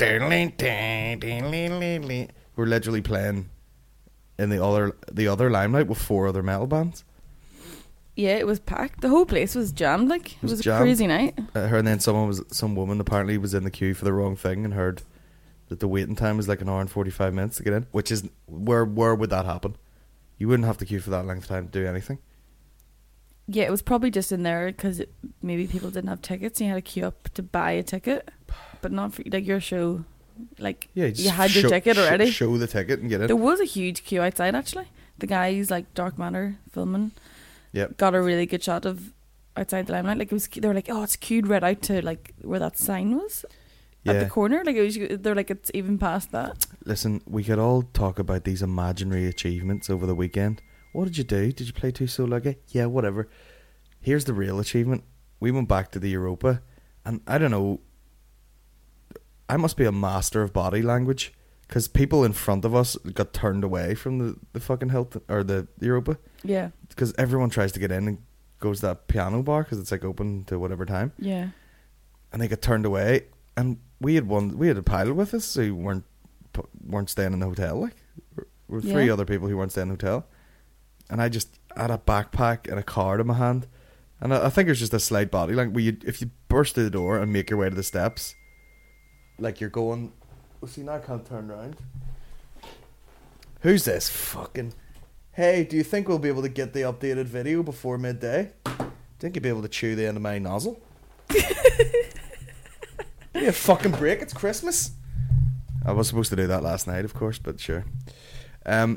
We're literally playing in the other the other Limelight with four other metal bands. Yeah, it was packed. The whole place was jammed. Like it was was, a jammed. crazy night. Uh, her and then someone was some woman apparently was in the queue for the wrong thing and heard that the waiting time was like an hour and forty five minutes to get in. Which is where where would that happen? You wouldn't have to queue for that length of time to do anything. Yeah, it was probably just in there because maybe people didn't have tickets and you had to queue up to buy a ticket, but not for like your show. Like Yeah, you had your show, ticket sh- already. Show the ticket and get in. There was a huge queue outside actually. The guys like Dark Matter filming Yep. got a really good shot of outside the Limelight. Like it was, they were like, oh, it's queued right out to like where that sign was. at Yeah. the corner. Like it was, they're like it's even past that. Listen, we could all talk about these imaginary achievements over the weekend. What did you do? Did you play two solo gay? Yeah, whatever. Here's the real achievement. We went back to the Europa, and I don't know, I must be a master of body language, because people in front of us got turned away from the, the fucking Hilton, or the Europa, Yeah, because everyone tries to get in and goes to that piano bar, because it's like open to whatever time, yeah, and they get turned away, and we had one, we had a pilot with us, so we weren't, weren't staying in the hotel, like, we were three Yeah. other people who weren't staying in the hotel, and I just had a backpack and a card in my hand, and I, I think it was just a slight body language, where you, if you burst through the door and make your way to the steps, like you're going, well, see, now I can't turn around. Who's this fucking, hey, do you think we'll be able to get the updated video before midday? Think you'll be able to chew the end of my nozzle? Give me a fucking break, it's Christmas. I was supposed to do that last night, of course, but sure. Um,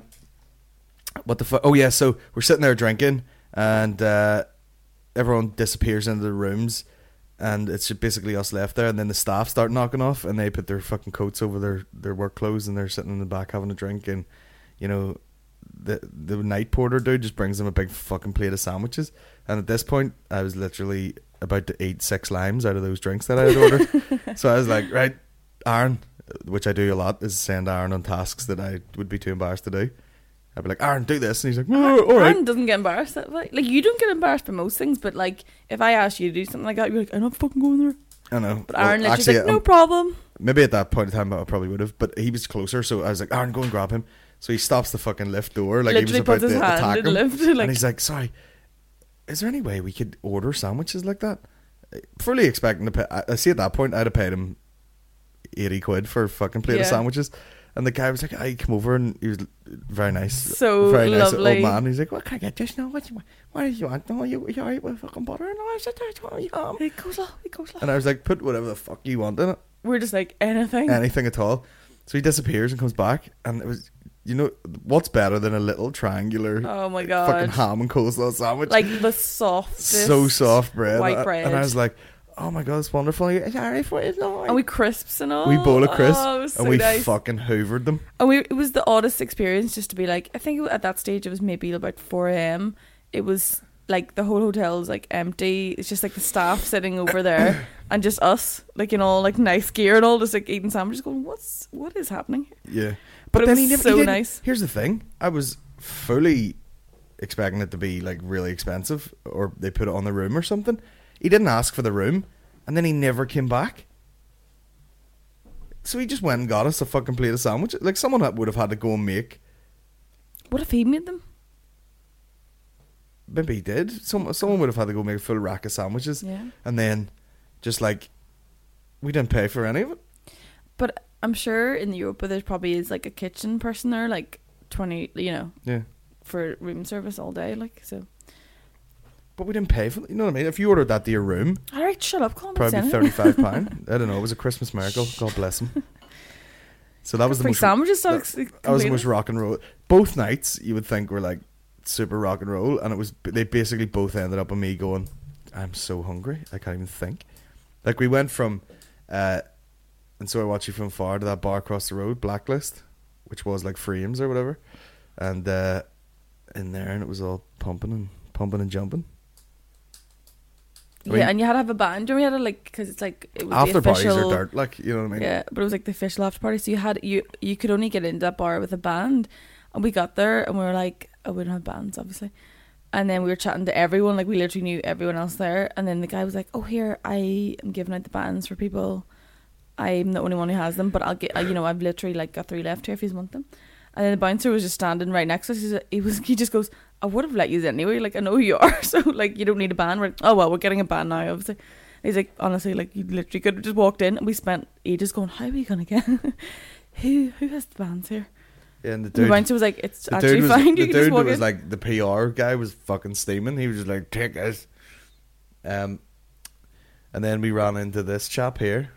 what the fuck? Oh yeah, so we're sitting there drinking, and uh, everyone disappears into the rooms, and it's just basically us left there, and then the staff start knocking off, and they put their fucking coats over their, their work clothes, and they're sitting in the back having a drink, and you know, the the night porter dude just brings them a big fucking plate of sandwiches, and at this point I was literally about to eat six limes out of those drinks that I had ordered. So I was like, right, Aaron, which I do a lot, is send Aaron on tasks that I would be too embarrassed to do. I'd be like, Aaron, do this, and he's like, oh, all right. Aaron doesn't get embarrassed that way. Like you don't get embarrassed by most things, but like if I ask you to do something like that, you're like, I'm not fucking going there. I know. But Aaron Well, literally actually, like, no um, problem. Maybe at that point in time I probably would have, but he was closer, so I was like, Aaron, go and grab him. So he stops the fucking lift door, like Literally he was about puts his to hand attack in the him, lift, like- and he's like, sorry, is there any way we could order sandwiches like that? Fully expecting to pay. I, I see at that point I'd have paid him eighty quid for a fucking plate of Yeah. sandwiches, and the guy was like, I come over, and he was very nice, So very nice lovely. old man. He's like, what can I get this now? What do you want? What do you want? No, you you alright with fucking butter? No, I said that's what you want. He goes off, he goes off. And I was like, put whatever the fuck you want in it. We're just like anything. Anything at all. So he disappears and comes back, and it was, you know, what's better than a little triangular Oh my fucking god! ham and coleslaw sandwich? Like the softest, so soft bread. white And I- bread. And I was like, oh my god, it's wonderful. Is that right for it? No. and we crisps and all. we bowl of crisps, Oh, it was so and we nice. fucking hoovered them. And we, it was the oddest experience just to be like, I think at that stage it was maybe about four a.m. It was like the whole hotel was like empty. It's just like the staff sitting over there and just us, like in all like nice gear and all, just like eating sandwiches going, what's, what is happening here? Yeah. But it then was he never, so he didn't- nice. Here's the thing. I was fully expecting it to be like really expensive, or they put it on the room or something. He didn't ask for the room, and then he never came back. So he just went and got us a fucking plate of sandwiches. Like someone that would have had to go and make. What if he made them? Maybe he did. Some someone would have had to go make a full rack of sandwiches, Yeah. and then just like we didn't pay for any of it. But I'm sure in Europa there probably is like a kitchen person there, like twenty, you know, Yeah, for room service all day, like so. but we didn't pay for it. You know what I mean? If you ordered that to your room, All right, shut up, Colin. probably Probably thirty-five pound. I don't know. It was a Christmas miracle. God bless him. So that was the free most. sandwiches. So that, ex- that was the completely. most rock and roll. Both nights you would think were like super rock and roll, and it was. They basically both ended up on me going, "I'm so hungry, I can't even think." Like we went from, uh, and so I watched you from far to that bar across the road, Blacklist, which was like Frames or whatever, and uh, in there, and it was all pumping and pumping and jumping. I mean, Yeah, and you had to have a band. You had to like because it's like it was after the parties official. are dirt, like you know what I mean. Yeah, but it was like the official after party. So you had you you could only get into that bar with a band, and we got there and we were like, oh, we don't have bands, obviously. And then we were chatting to everyone, like we literally knew everyone else there. And then the guy was like, oh, here, I am giving out the bands for people. I'm the only one who has them, but I'll get, you know, I've literally like got three left here if you want them. And then the bouncer was just standing right next to us. He's, he was, he just goes, I would have let you anyway. Like I know who you are, so like you don't need a band. We're like, oh well, we're getting a band now, obviously. He's like, honestly, like you literally could have just walked in, and we spent ages going, how are we gonna get? who who has the bands here? Yeah, and the And dude, the bouncer was like, it's the actually dude was, fine. the You can just dude walk was in. like the P R guy was fucking steaming. He was just like, take us. Um, and then we ran into this chap here,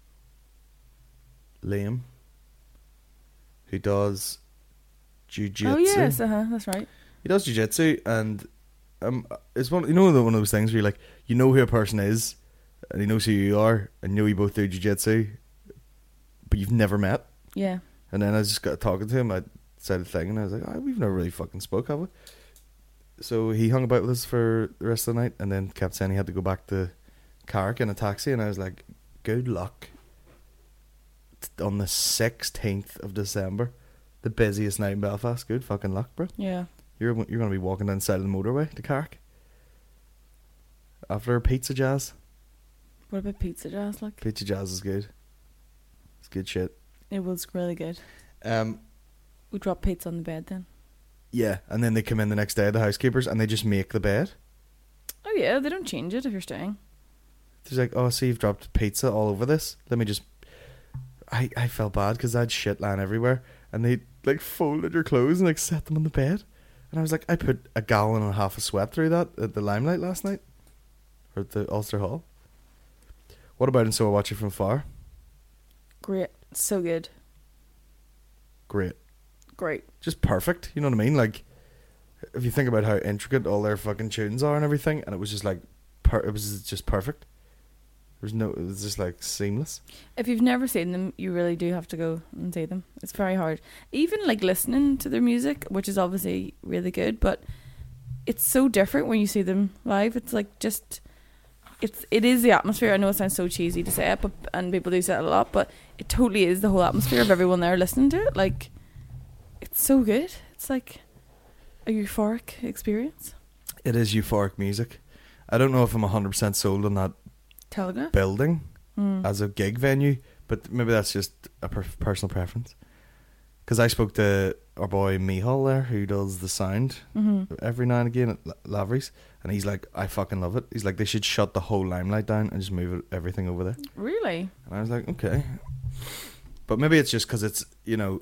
Liam, who does jiu-jitsu. Oh yes, uh huh, that's right. He does jiu-jitsu, and um, it's one, you know, the- one of those things where you're like, you know who a person is, and he knows who you are, and you know you both do jiu-jitsu, but you've never met. Yeah. And then I just got talking to him. I said a thing, and I was like, oh, we've never really fucking spoke, have we? So he hung about with us for the rest of the night, and then kept saying he had to go back to Carrick in a taxi, and I was like, good luck. On the sixteenth of December, the busiest night in Belfast. Good fucking luck, bro. Yeah. You're you're going to be walking down the side of the motorway to Carrick after a pizza jazz. What about pizza jazz? Like, Pizza jazz is good. It's good shit. it was really good. Um, We dropped pizza on the bed then. yeah, and then they come in the next day, the housekeepers, and they just make the bed. Oh yeah, they don't change it if you're staying. She's like, oh, see, you've dropped pizza all over this. Let me just... I, I felt bad because I had shit lying everywhere. And they, like, folded your clothes and, like, set them on the bed. And I was like, I put a gallon and a half of sweat through that at the Limelight last night. Or at the Ulster Hall. What about And So I Watch You From Far? Great, so good, Great. great. Just perfect. You know what I mean? Like, if you think about how intricate all their fucking tunes are and everything, and it was just, like, per- it was just perfect. There's no, it was just like seamless. If you've never seen them, you really do have to go and see them. It's very hard. Even like listening to their music, which is obviously really good, but it's so different when you see them live. It's like just, it's it is the atmosphere. I know it sounds so cheesy to say it, but and people do say it a lot, but it totally is the whole atmosphere of everyone there listening to it. Like, it's so good. It's like a euphoric experience. It is euphoric music. I don't know if I'm one hundred percent sold on that Telegraph building mm. as a gig venue, but maybe that's just a per- personal preference. Because I spoke to our boy Mihal there, who does the sound mm-hmm. every now and again at L- Lavery's, and he's like, I fucking love it. He's like, they should shut the whole Limelight down and just move it, everything over there. Really? And I was like, okay. But maybe it's just because it's, you know,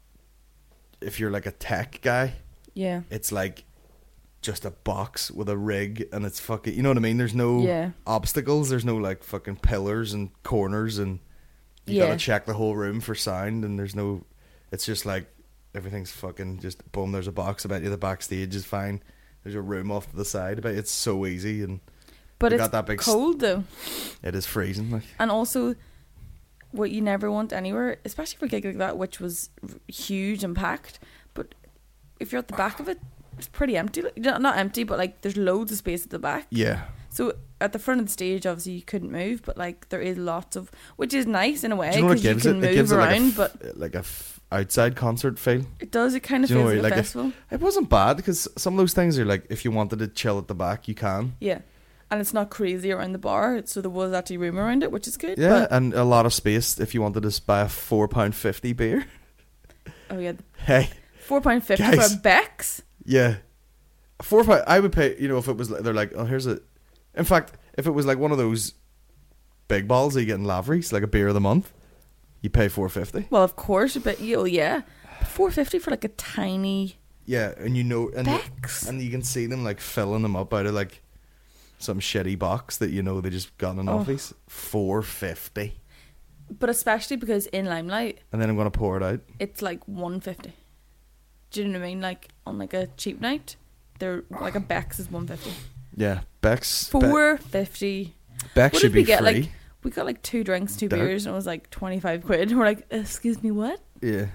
if you're like a tech guy, Yeah. it's like just a box with a rig, and it's fucking, you know what I mean? There's no Yeah. obstacles. There's no like fucking pillars and corners, and you Yeah. gotta check the whole room for sound, and there's no, it's just like everything's fucking just boom, there's a box. I bet you the backstage is fine. There's a room off to the side. I bet it's so easy, and But they it's got that big cold though. it is freezing. Like, And also, what you never want anywhere, especially for a gig like that, which was r- huge and packed, but if you're at the back of it, it's pretty empty. Like, not not empty, but like there's loads of space at the back. yeah, So at the front of the stage, obviously you couldn't move, but like there is lots of, which is nice in a way do you know what it because you gives can it? move It gives it like a, around. f- but like a f- outside concert feel. it does. It kind of Do you know feels what, like a like if- festival. It wasn't bad because some of those things are like, if you wanted to chill at the back, you can. Yeah, and it's not crazy around the bar, so there was actually room around it, which is good. Yeah, But, and a lot of space if you wanted to s- buy a four pound fifty beer. oh yeah, Hey, four pound fifty Guys. for Beck's. yeah, four pound. I would pay. You know, if it was like, they're like, oh, here's a. In fact, if it was like one of those big balls that you get in Lavery's, like a beer of the month, you pay four fifty. Well, of course, but you, yeah, four fifty for like a tiny Yeah, and you know, and Beck's. and you can see them like filling them up out of like some shitty box that you know they just got in Oh. office. Four fifty, But especially because in Limelight, and then I'm gonna pour it out. it's like one fifty. Do you know what I mean? Like on like a cheap night, they're like a Beck's is one fifty. Yeah, Beck's Four fifty. Be- Beck What should did we be get? free. Like we got like two drinks, two Dirt. beers, and it was like twenty five quid. And we're like, excuse me, what? Yeah.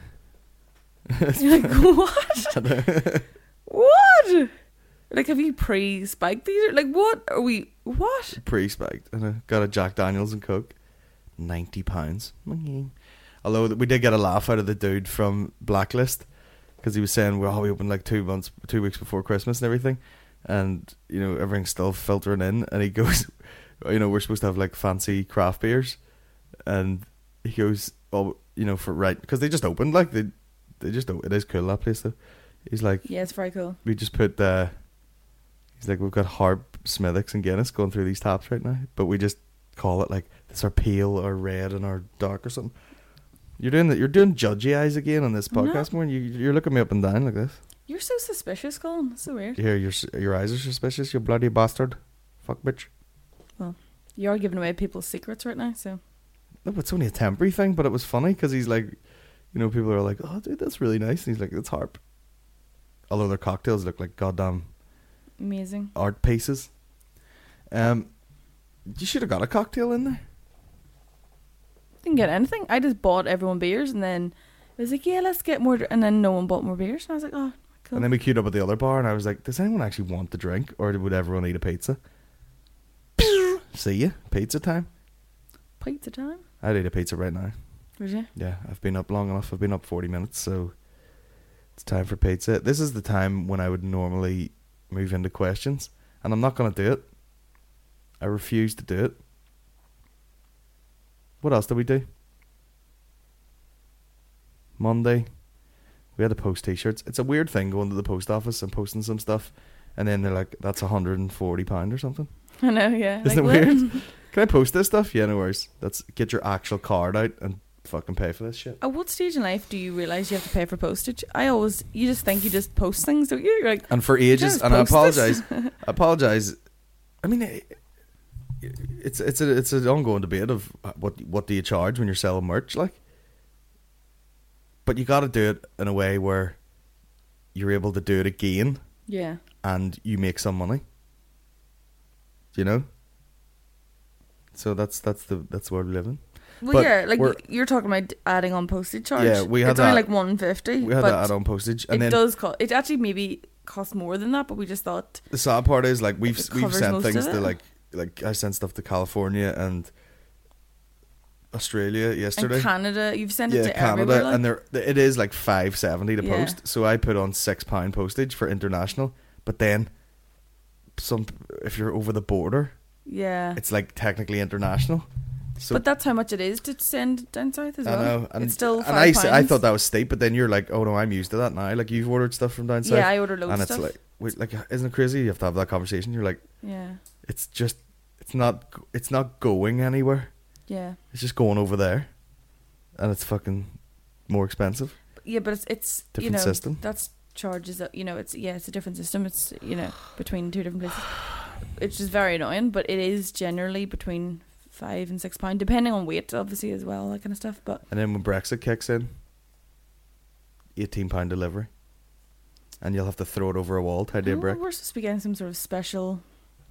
You're like, what? What? Like, have you pre-spiked these? Or like, what are we? What? Pre-spiked, and I got a Jack Daniels and Coke, ninety pounds. Although we did get a laugh out of the dude from Blacklist because he was saying, "Well, we opened like two months, two weeks before Christmas and everything, and you know everything's still filtering in." And he goes, "You know, we're supposed to have like fancy craft beers," and he goes, "Oh, you know, for right because they just opened, like they, they just o- it is cool that place though." He's like, Yeah, it's very cool. we just put uh he's like, we've got Harp, Smithwick's and Guinness going through these taps right now, but we just call it like it's our pale or red and our dark or something. You're doing that. You're doing judgy eyes again on this I'm not. podcast, more. You you're looking me up and down like this. You're so suspicious, Colin. That's so weird. Here, your s- your eyes are suspicious. You bloody bastard, fuck bitch. You are giving away people's secrets right now, so No, but it's only a temporary thing. But it was funny because he's like, you know, people are like, oh, dude, that's really nice, and he's like, it's Harp. Although their cocktails look like goddamn amazing. art pieces. Um, you should have got a cocktail in there. Didn't get anything. I just bought everyone beers, and then it was like, yeah, let's get more. And then no one bought more beers, and I was like, oh, cool. And then we queued up at the other bar, and I was like, does anyone actually want the drink, or would everyone eat a pizza? See ya, pizza time. Pizza time. I'd eat a pizza right now. Would you? Yeah, I've been up long enough. I've been up forty minutes, so it's time for pizza. This is the time when I would normally move into questions, and I'm not going to do it. I refuse to do it. What else did we do? Monday, we had to post t-shirts. It's a weird thing going to the post office and posting some stuff, and then they're like, that's one hundred forty pounds or something. I know, yeah. Isn't like, it weird? what? Can I post this stuff? Yeah, no worries. That's get your actual card out and fucking pay for this shit. At what stage in life do you realise you have to pay for postage? I always, you just think you just post things, don't you? You're like, And for ages, just and I post apologise. this. I apologise. I mean, it, it's it's a it's an ongoing debate of what what do you charge when you're selling merch, like. But you got to do it in a way where you're able to do it again, Yeah. and you make some money. You know. So that's that's the that's where we live in. Well, But yeah, like we're- you're talking about adding on postage charge. Yeah, we had it's only that- like one fifty. We had but to add on postage, and it then does cost. It actually maybe costs more than that, but we just thought. the sad part is like we've It we've covers sent most things of to it. like like I sent stuff to California and Australia yesterday. And Canada, you've sent it Yeah, to Canada, everywhere. Like, and they're it is like five seventy to Yeah. post. So I put on six pound postage for international, but then some if you're over the border, yeah. it's like technically international. So But that's how much it is to send down south as I well. know, and, it's still and five I, s- I pounds. thought that was steep, but then you're like, oh no, I'm used to that now. Like you've ordered stuff from down south, Yeah, I order loads and of it's stuff. like, wait, like isn't it crazy? You have to have that conversation. You're like, Yeah, it's just, it's not, g- it's not going anywhere. yeah. It's just going over there, and it's fucking more expensive. Yeah, but it's it's you Different know system. that's charges that you know it's yeah it's a different system. It's you know between two different places. It's just very annoying, but it is generally between five and six pound, depending on weight, obviously as well, that kind of stuff. But And then when Brexit kicks in, eighteen pound delivery, and you'll have to throw it over a wall tied to a oh, brick. we're supposed to be getting some sort of special,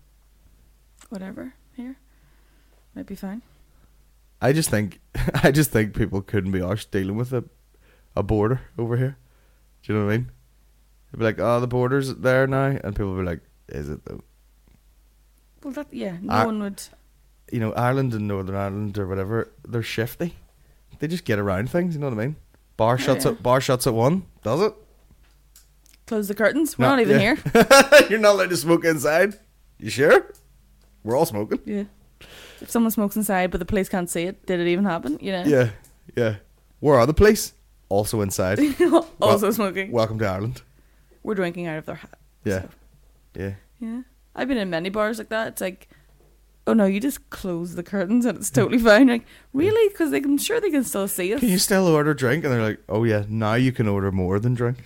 whatever here. Might be fine. I just think, I just think people couldn't be arsed dealing with a, a border over here. Do you know what I mean? They'd be like, oh, the border's there now, and people would be like, is it though? Well, that yeah, no I- one would. You know, Ireland and Northern Ireland or whatever, they're shifty. They just get around things. You know what I mean? Bar shuts yeah. at bar shuts at one. Does it? Close the curtains. We're No, not even yeah. here. You're not allowed to smoke inside. You sure? We're all smoking. Yeah. If someone smokes inside, but the police can't see it, did it even happen? You know. Yeah, yeah. Where are the police? Also inside. also Well- smoking. Welcome to Ireland. We're drinking out of their hat. Yeah, So, yeah. yeah. I've been in many bars like that. It's like, oh no, you just close the curtains and it's totally fine. Like, really? Because I'm sure they can still see us. Can you still order drink? And they're like, oh yeah, now you can order more than drink.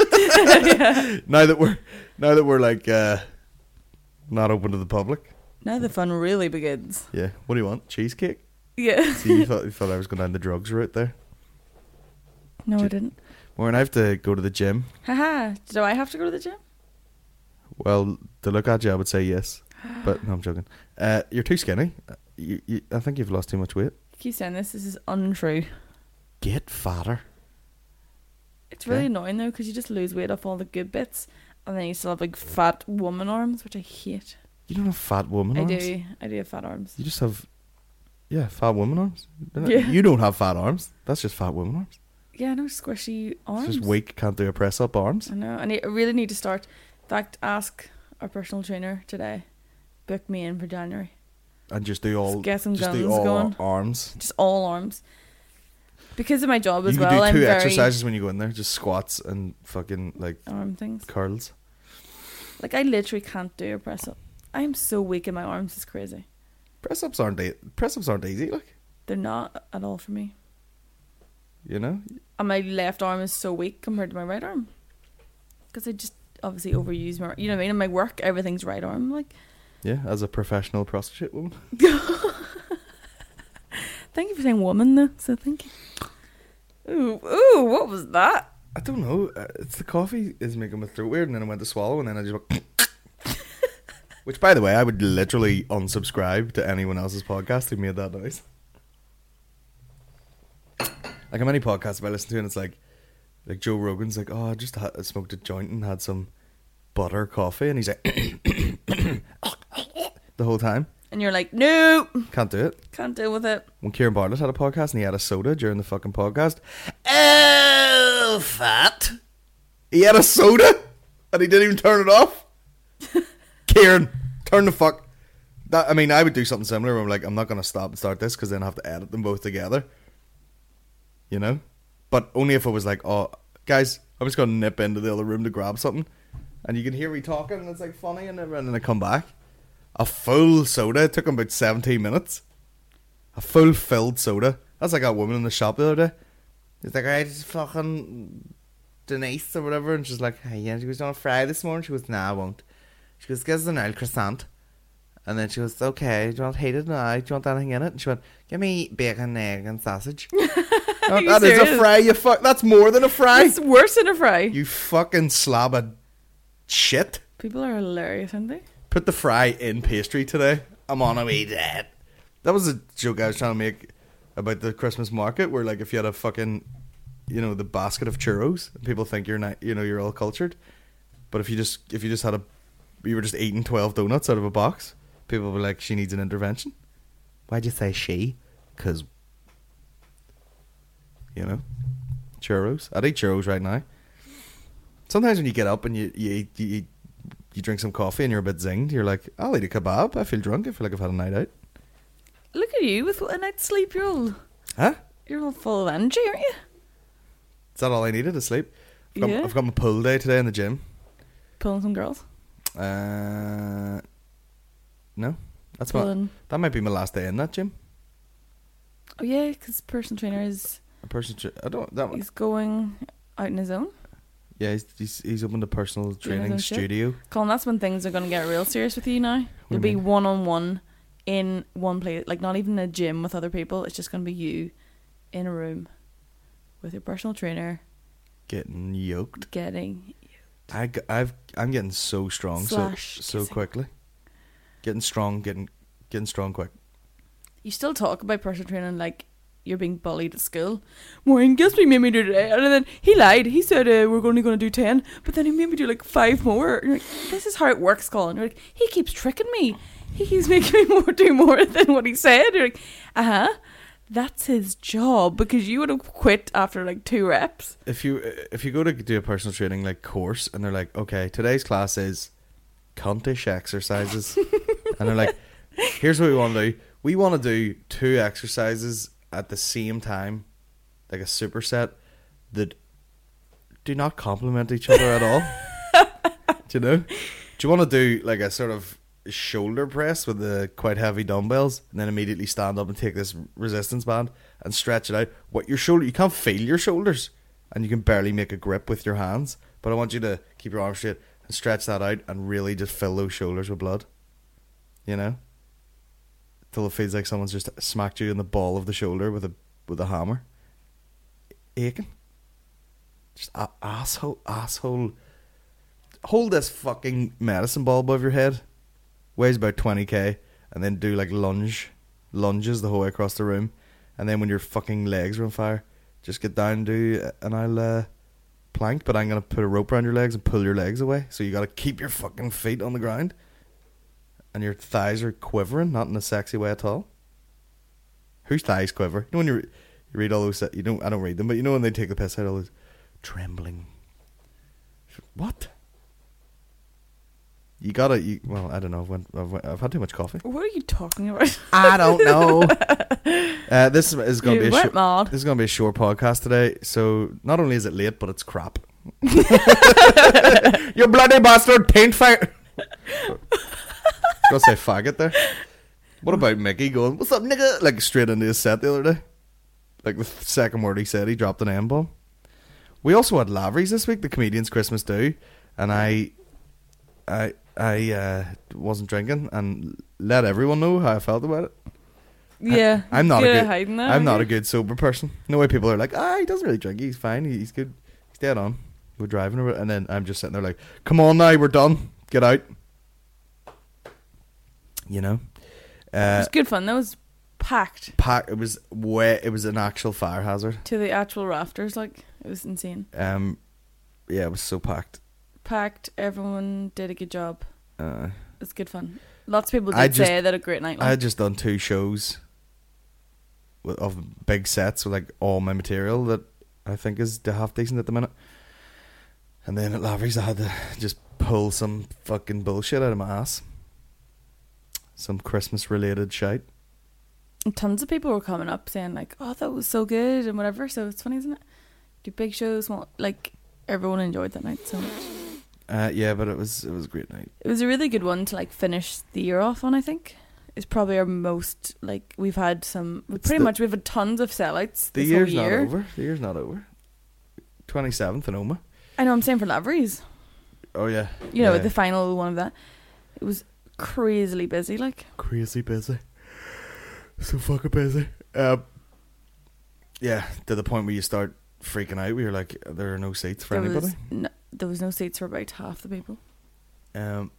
Now that we're now that we're like uh, not open to the public. Now the fun really begins. Yeah. What do you want? Cheesecake? Yeah. See, you thought you thought I was going down the drugs route there. No, J- I didn't. Warren, I have to go to the gym. Haha. Do I have to go to the gym? Well, to look at you, I would say yes, but no, I'm joking. Uh, you're too skinny. Uh, You, you, I think you've lost too much weight. Keep saying this. This is untrue. Get fatter. It's really Okay. annoying though because you just lose weight off all the good bits, and then you still have like fat woman arms, which I hate. You don't have fat woman I arms. do. I do have fat arms. You just have, yeah, fat woman arms. They're not- Yeah. You don't have fat arms. That's just fat woman arms. Yeah, no squishy arms. It's just weak, can't do a press up arms. I know. I, need, I really need to start. In fact, ask our personal trainer today. Book me in for January. And just do all, Just get some just do guns all going. arms. Just all arms. Because of my job as you well, can do I'm two very exercises when you go in there, just squats and fucking like arm things. curls. Like I literally can't do a press up. I am so weak in my arms. It's crazy. Press ups aren't e- press ups aren't easy, like, They're not at all for me. you know. And my left arm is so weak compared to my right arm. Because I just obviously overuse my, you know what I mean? In my work, everything's right arm. Like, Yeah, as a professional prostitute woman. thank you for saying woman though. So thank you. Ooh, ooh, what was that? I don't know. Uh, it's the coffee is making my throat weird, and then I went to swallow, and then I just went. Which, by the way, I would literally unsubscribe to anyone else's podcast who made that noise. Like how many podcasts have I listened to, and it's like, like Joe Rogan's like, oh, I just had, I smoked a joint and had some butter coffee, and he's like, the whole time. And you're like, no, Can't do it. can't deal with it. When Kieran Bartlett had a podcast and he had a soda during the fucking podcast, oh, fat. He had a soda and he didn't even turn it off. Kieran, turn the fuck. That, I mean, I would do something similar where I'm like, I'm not going to stop and start this because then I have to edit them both together. You know? But only if it was like, oh, guys, I'm just going to nip into the other room to grab something. And you can hear me talking and it's like funny, and then, and then I come back. A full soda. It took him about seventeen minutes. A full filled soda. That's like that woman in the shop the other day. He's like, alright, it's fucking Denise or whatever. And she's like, hey, yeah. She goes, do you want to fry this morning? She goes, nah, I won't. She goes, give us an oil croissant. And then she goes, okay, do you want heated? No, do you want anything in it? And she went, give me bacon, egg, and sausage. Oh, that is a fry, you fuck. That's more than a fry. It's worse than a fry. You fucking slab of shit. People are hilarious, aren't they? Put the fry in pastry today. I'm on a wee diet. That was a joke I was trying to make about the Christmas market, where like if you had a fucking, you know, the basket of churros, people think you're not, you know, you're all cultured. But if you just if you just had a, you were just eating twelve donuts out of a box, people would be like, she needs an intervention. Why'd you say she? Because, you know, churros. I'd eat churros right now. Sometimes when you get up and you you eat, you eat you drink some coffee and you're a bit zinged, you're like, I'll eat a kebab. I feel drunk. I feel like I've had a night out. Look at you with a night's sleep. You're all, Huh? you're all full of energy, aren't you? Is that all I needed to sleep? I've got, Yeah. I've got my pull day today in the gym. Pulling some girls. Uh, no, that's my, Pulling. that might be my last day in that gym. Oh yeah, because personal trainer is A person, tra- I don't that one. he's going out in his own. Yeah, he's, he's he's opened a personal Doing his training own shit. studio. Colin, that's when things are going to get real serious with you now. do You'll you be mean? one on one in one place, like not even a gym with other people. It's just going to be you in a room with your personal trainer Getting yoked. getting I g- I've I'm getting so strong Slash so so kissing. quickly. Getting strong, getting getting strong quick. You still talk about personal training like you're being bullied at school. Maureen, guess what he made me do today? And then he lied. He said uh, we're only going to do ten, but then he made me do like five more. You're like, this is how it works, Colin. You're like, he keeps tricking me. He keeps making me more do more than what he said. You're like, uh huh. That's his job, because you would have quit after like two reps. If you if you go to do a personal training like course and they're like, okay, today's class is cuntish exercises, and they're like, here's what we want to do. We want to do two exercises at the same time, like a superset, that do not complement each other at all. Do you know? Do you want to do like a sort of shoulder press with the quite heavy dumbbells, and then immediately stand up and take this resistance band and stretch it out? What your shoulder? You can't feel your shoulders, and you can barely make a grip with your hands. But I want you to keep your arms straight and stretch that out, and really just fill those shoulders with blood. You know, till it feels like someone's just smacked you in the ball of the shoulder with a with a hammer. Aching. Just a- asshole, asshole. Hold this fucking medicine ball above your head. Weighs about twenty k, and then do like lunge, lunges the whole way across the room, and then when your fucking legs are on fire, just get down and do an I'll uh, plank, but I'm gonna put a rope around your legs and pull your legs away, so you gotta keep your fucking feet on the ground, and your thighs are quivering, not in a sexy way at all. Whose thighs quiver? You know when you, re- you read all those, you don't, I don't read them, but you know when they take the piss out of all those trembling. What? You gotta, you, well, I don't know. I've, went, I've, went, I've had too much coffee. What are you talking about? I don't know. uh, this is going to You be a went short, mad. this is going to be a short podcast today. So not only is it late, but it's crap. You bloody bastard! Paint fire. Gonna say faggot there. What about Mickey going, "What's up, nigga?" Like straight into his set the other day. Like the second word he said, he dropped an M-bomb. We also had Lavery's this week, the comedian's Christmas do, and I, I, I uh, wasn't drinking and let everyone know how I felt about it. Yeah, I, I'm not good a at good. hiding that, I'm not aren't a you? good sober person. No way people are like, ah, he doesn't really drink. He's fine. He's good. He's dead on. We're driving over, and then I'm just sitting there like, come on now, we're done. Get out. You know. It Uh, was good fun. That was packed Pack. It was way. It was an actual fire hazard. to the actual rafters. Like, it was insane. Um, yeah, it was so packed. Packed. Everyone did a good job. Uh, It was good fun. Lots of people did I just- say that a great night. I had just done two shows with, of big sets with like all my material that I think is half decent at the minute. And then at Lavery's I had to just pull some fucking bullshit out of my ass. Some Christmas related shite. And tons of people were coming up saying like, "Oh, that was so good" and whatever. So it's funny, isn't it? Do big shows, small, like everyone enjoyed that night so much. Uh, yeah, but it was it was a great night. It was a really good one to like finish the year off on. I think it's probably our most like we've had some. It's Pretty the- much we've had tons of sellouts. The this year's whole not year. over. The year's not over. Twenty seventh in Oma. I know. I'm saying for Lavery's. Oh yeah. You know, yeah. the final one of that. It was crazily busy. Like, Crazy busy. So fucking busy. Um, yeah, to the point where you start freaking out. Where you're like, there are no seats for there anybody. was no, there was no seats for about half the people. Um,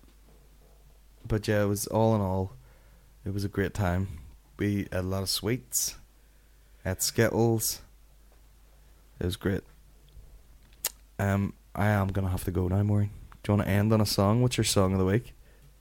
but yeah, it was all in all, it was a great time. We had a lot of sweets, had Skittles. It was great. Um, I am gonna have to go now, Maureen. Do you want to end on a song? What's your song of the week?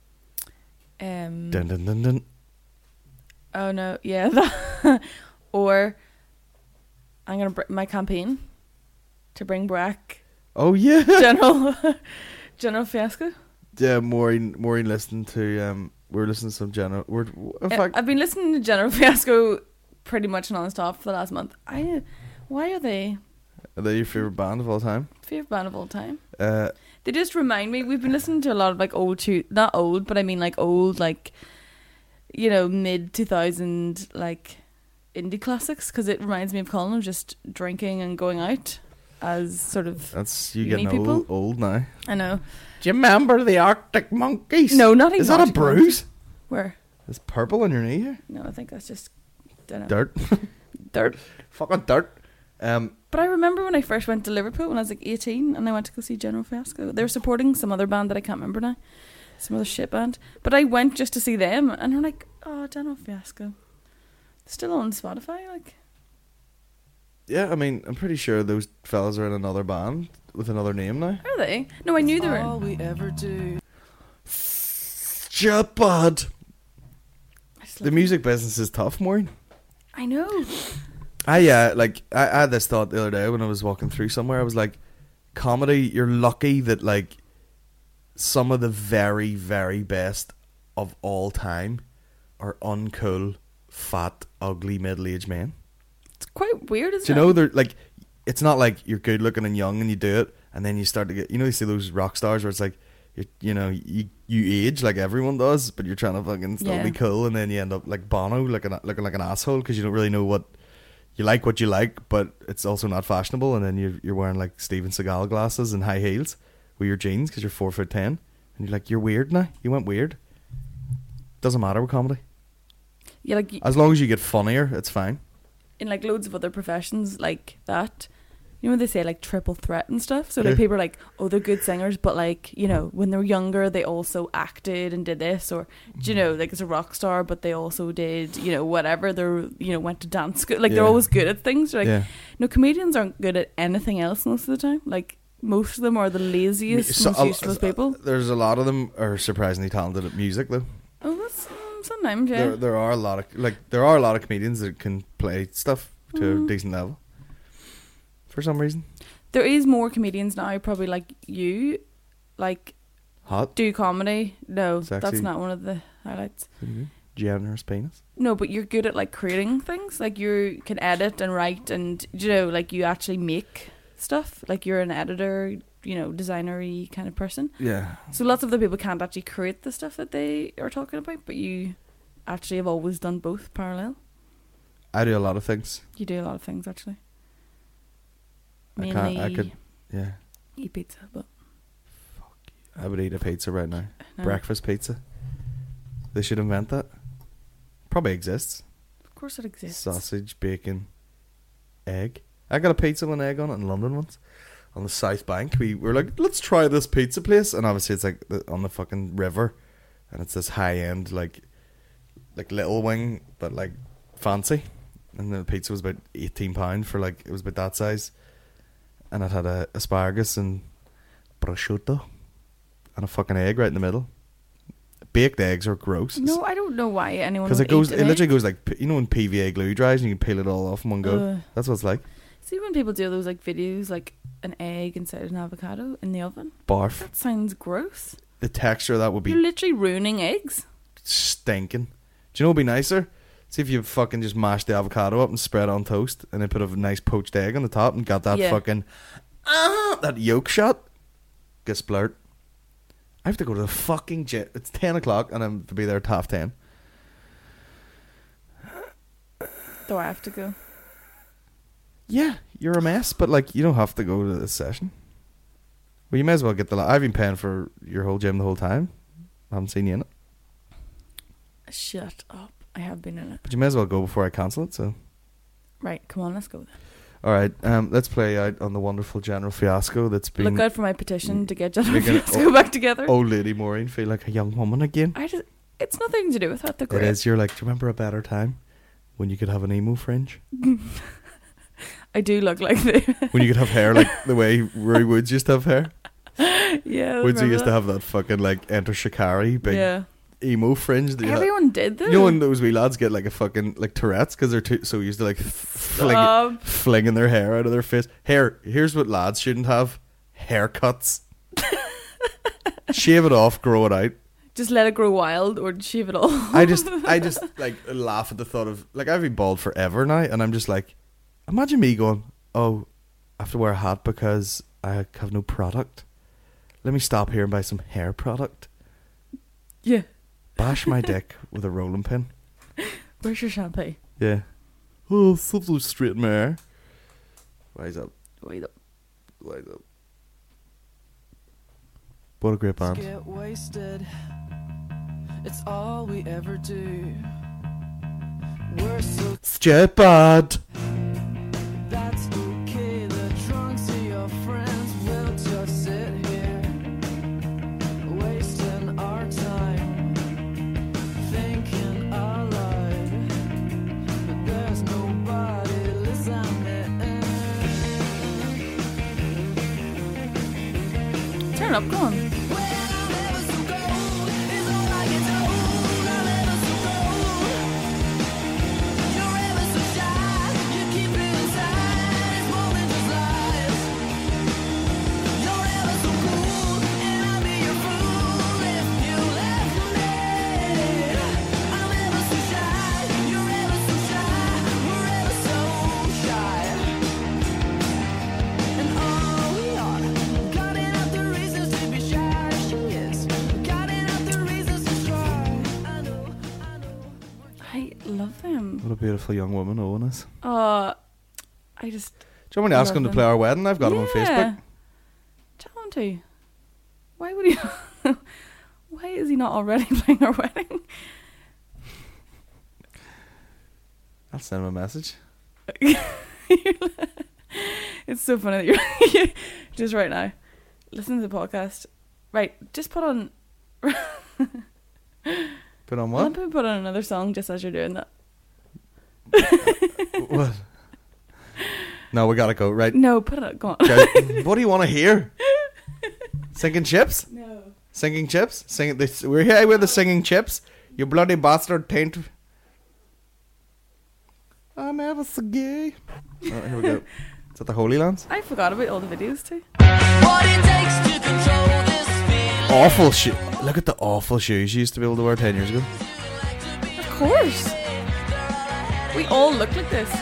Um. Dun dun dun dun. Oh no, yeah, that, or I'm gonna br- my campaign to bring back Oh yeah. General General Fiasco. Yeah, Maureen. Maureen listened to um. We were listening to some general. We're in Uh, fact. I've been listening to General Fiasco pretty much non-stop for the last month. I, why are they Are they your favorite band of all time? favorite band of all time? Uh, They just remind me. We've been listening to a lot of like old, tu- not old, but I mean like old, like you know, mid two thousand like indie classics because it reminds me of Colin of just drinking and going out as sort of. that's you Uni getting people? old, old now. I know. Do you remember the Arctic Monkeys? No, not even Is that a Arctic Monkeys. bruise? Where? There's purple on your knee here. No, I think that's just don't know. Dirt. Dirt. Fucking dirt. Um, But I remember when I first went to Liverpool when I was like eighteen and I went to go see General Fiasco. They were supporting some other band that I can't remember now. Some other shit band. But I went just to see them and I'm like, oh, General Fiasco. Still on Spotify, like. yeah, I mean, I'm pretty sure those fellas are in another band with another name now. Are they? No, I knew they were. All we ever do. Jabad. I just The love- music business is tough, Maureen. I know. I yeah, like I, I had this thought the other day when I was walking through somewhere. I was like, comedy, you're lucky that like some of the very, very best of all time are uncool, fat, ugly, middle-aged men. It's quite weird, isn't Do you it? know they're like, it's not like you're good looking and young and you do it, and then you start to get, you know, you see those rock stars where it's like, you you know, you you age like everyone does, but you're trying to fucking still Yeah. be cool, and then you end up like Bono, looking looking like an asshole because you don't really know what you like, what you like, but it's also not fashionable, and then you're you're wearing like Steven Seagal glasses and high heels with your jeans because you're four foot ten, and you're like, you're weird now. You went weird. Doesn't matter with comedy. Yeah, like As long as you get funnier, it's fine. in like loads of other professions like that. You know when they say like triple threat and stuff? So like Yeah. people are like, oh, they're good singers, but like, you know, when they were younger, they also acted and did this, or do you know, like it's a rock star, but they also did, you know, whatever. They're, you know, went to dance school. Like they're Yeah. always good at things. Like, Yeah. no, comedians aren't good at anything else most of the time. Like most of them are the laziest, So, most a- useless people. There's a lot of them are surprisingly talented at music though. Oh, that's um, sometimes, yeah. There, there are a lot of like there are a lot of comedians that can play stuff to Mm. a decent level. For some reason, There is more comedians now, probably like you, like hot, do comedy. No, Sexy. that's not one of the highlights. generous penis. No, but you're good at like creating things. Like you can edit and write, and you know, like you actually make stuff. Like you're an editor, you know, designery kind of person. Yeah, So lots of the people can't actually create the stuff that they are talking about, but you actually have always done both parallel. I do a lot of things. You do a lot of things actually. I Mainly can't. I could. Yeah, eat pizza, but I would eat a pizza right now. no. Breakfast pizza. They should invent that. Probably exists. Of course it exists. Sausage, bacon, egg. I got a pizza with an egg on it in London once. On the South Bank, we were like, let's try this pizza place, and obviously it's like the, on the fucking river, and it's this high end like like little wing, but like fancy, and the pizza was about eighteen pound for like it was about that size, and it had a asparagus and prosciutto and a fucking egg right in the middle. Baked eggs are gross. No, I don't know why anyone. Because it would goes, eat it an literally egg. goes like, you know when P V A glue dries and you can peel it all off in one go. Ugh. That's what it's like. See when people do those like videos, like an egg inside an avocado in the oven. Barf. That sounds gross. The texture of that would be You're literally ruining eggs. stinking. Do you know what would be nicer? See if you fucking just mashed the avocado up and spread it on toast, and then put a nice poached egg on the top and got that Yeah. fucking ah that yolk shot. Get splurt. I have to go to the fucking jet. It's ten o'clock and I'm to be there at half ten. Do I have to go? Yeah, you're a mess, but like you don't have to go to this session. Well, you may as well get the. La- I've been paying for your whole gym the whole time. I haven't seen you in it, Shut up. I have been in it. but you may as well go before I cancel it. So, Right, come on, let's go then. all right, um, let's play out on the wonderful General Fiasco that's been. Look out for my petition to get General Making- Fiasco back together. Old lady Maureen feel like a young woman again. I just, it's nothing to do with that. The It great. is. You're like, do you remember a better time when you could have an emo fringe? I do look like this. When you could have hair like the way Roy Woods used to have hair. Yeah. I Woods remember used to that. have that fucking like Enter Shikari big Yeah. emo fringe. That you, had. Everyone did though. You know when those wee lads get like a fucking like Tourette's because they're too, so used to like fling, Stop. flinging their hair out of their face. Hair. Here's what lads shouldn't have: haircuts. Shave it off, grow it out. Just let it grow wild or shave it all. I just, I just like laugh at the thought of like I've been bald forever now, and I'm just like, imagine me going, oh, I have to wear a hat because I have no product. Let me stop here and buy some hair product. Yeah. Bash my dick with a rolling pin. Where's your shampoo? Yeah. Oh, something straight in my hair. Rise up. Wait up. Rise up. What a great band. Get wasted. It's all we ever do. We're so Stupid. that's okay. The drunks are your friends. We'll just sit here, wasting our time, thinking out loud. But there's nobody listening. Turn up, go on. I love them. What a beautiful young woman Owen is. Uh, I just. Do you want me to ask Love him to them. play our wedding? I've got him on Yeah. Facebook. Tell him to. Why would he? Why is he not already playing our wedding? I'll send him a message. It's so funny that you're just right now. Listen to the podcast. Right, just put on. Put on Let what? me put on another song just as you're doing that. What? No, we gotta go. Right. No, put it. Go on. Okay. What do you want to hear? Singing chips? No. Singing chips? Singing. This, we're here with the singing chips. You bloody bastard taint. I'm ever so gay. Oh, here we go. Is that the Holy Lands? I forgot about all the videos too. What it takes to control this feeling. Awful shoe. Look at the awful shoes you used to be able to wear ten years ago. Of course. We all look like this.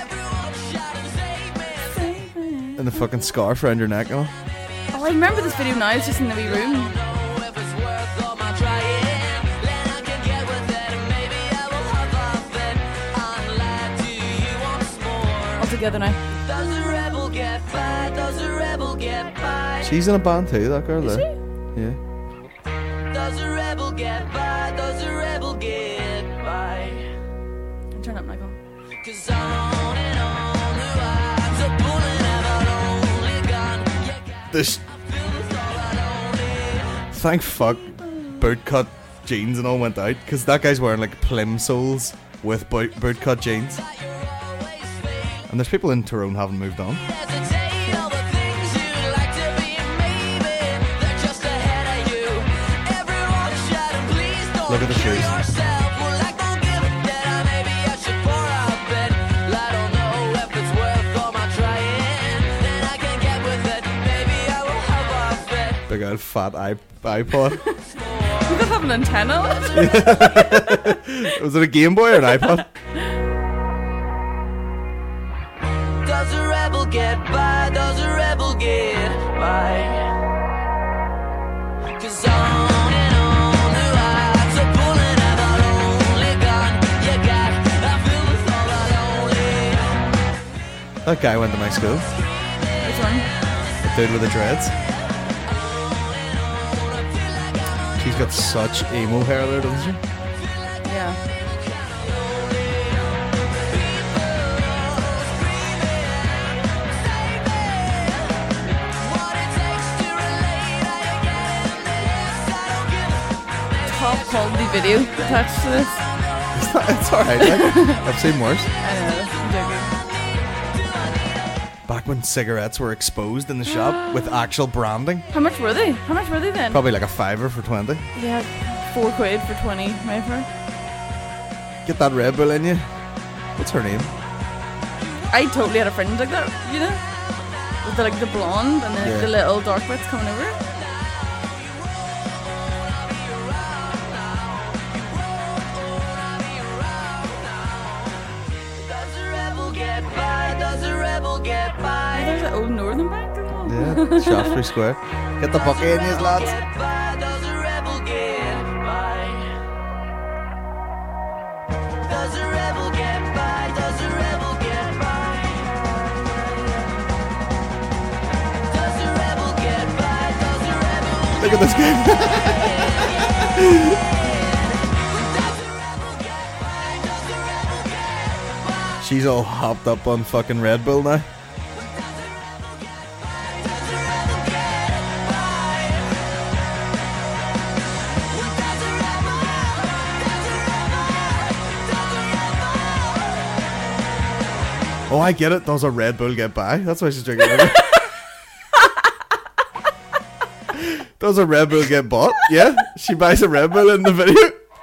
And the fucking scarf around your neck and all. Oh, I remember this video now. It's just in the wee room. If it's worth all my trying, then I can get with it, and maybe I will have off it and lie to you once more. All together now. Does a rebel get by? Does a rebel get by? She's in a band too, that girl Is there. she? Yeah. Does a rebel get by? Does a rebel get by? Turn up, Michael. Cause on and on the lines are pulling out our only gun. You got This. feels all that only. Thank fuck. Bootcut jeans and all went out because that guy's wearing like plimsolls with boot, boot cut jeans. And there's people in Tyrone haven't moved on. Look at the shoes. Big old fat iP- iPod. Does it have an antenna on it? Was it a Game Boy or an iPod? Does a rebel get by? Does a rebel get by? 'Cause on and on the ride, so pulling out the lonely gun you got. I feel with all the lonely. That guy went to my school. Which one? The dude with the dreads. She's got such emo hair there, doesn't she? Yeah. Top quality video attached to this. It's, not, it's alright, like, I've seen worse. I know, I'm joking. Back when cigarettes were exposed in the shop with actual branding. How much were they? How much were they then? Probably like a fiver for twenty. Yeah, four quid for twenty, maybe. Get that Red Bull in you. What's her name? I totally had a friend like that, you know? With the, like the blonde and then Yeah. the little dark bits coming over. Does a rebel get by? Does a rebel get Oh, by? there's an old Northern Bank as well. Yeah, Shaftesbury Square. Get the bucket in you, lads. Get by? Does a rebel get by? Does a rebel get by? Does a rebel get by? Does a rebel get by? Does a rebel Look at this guy. She's all hopped up on fucking Red Bull now. Oh, I get it. Does a Red Bull get by? That's why she's drinking it. Does a Red Bull get bought? Yeah, she buys a Red Bull in the video.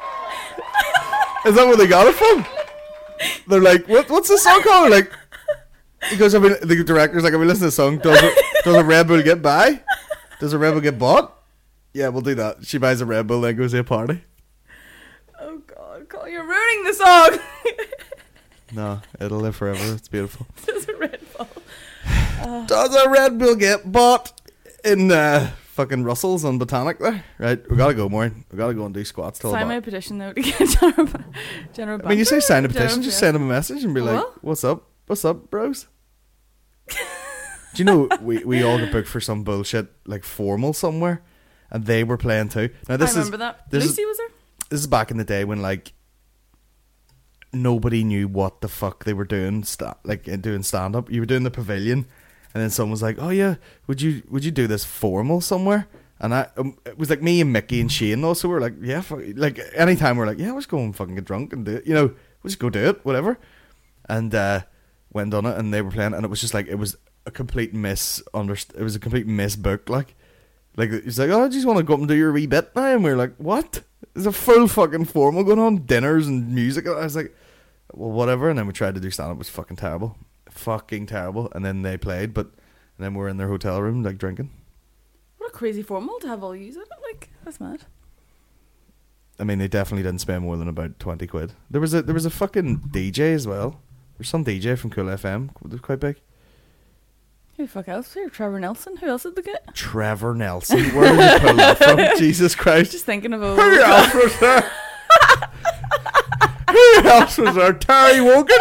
Is that where they got it from? They're like, what? What's the song called? Like, he goes, I mean, the director's like, I mean, listen to the song. Does a, does a Red Bull get by? Does a Red Bull get bought? Yeah, we'll do that. She buys a Red Bull, then goes to a party. Oh god, Cole, you're ruining the song! No, it'll live forever. It's beautiful. There's a Red Bull. Does a Red Bull get bought in uh, fucking Russell's on Botanic there? Right, we gotta go, Maureen. We gotta go and do squats till Sign about. my petition though to get General, Ba- General I mean, you say sign a petition, General just Ba- send him a message and be like, Well? "What's up? What's up, bros?" Do you know we we all got booked for some bullshit like formal somewhere, and they were playing too. Now this I remember is that. this Lucy is, was there? this is back in the day when like nobody knew what the fuck they were doing, sta- like uh, doing stand up. You were doing the Pavilion, and then someone was like, "Oh yeah, would you would you do this formal somewhere?" And I um, it was like me and Mickey and Shane also were like, "Yeah, fuck, like anytime we're like, yeah, let's go and fucking get drunk and do it, you know, we'll just go do it, whatever." And uh, went on it, and they were playing, and it was just like it was a complete miss. Underst- it was a complete miss book, like. Like, he's like, oh, I just want to go up and do your wee bit now. And we were like, what? There's a full fucking formal going on, dinners and music. I was like, well, whatever. And then we tried to do stand up. It was fucking terrible. Fucking terrible. And then they played, but and then we were in their hotel room, like, drinking. What a crazy formal to have all use it. Like, that's mad. I mean, they definitely didn't spend more than about twenty quid. There was a there was a fucking D J as well. There's some D J from Cool F M. It was quite big. Who the fuck else? Here, Trevor Nelson. Who else did they get? Trevor Nelson. Where did you pull that from? Jesus Christ. Just thinking of a. Who else was there? Who else was there? Terry Wogan?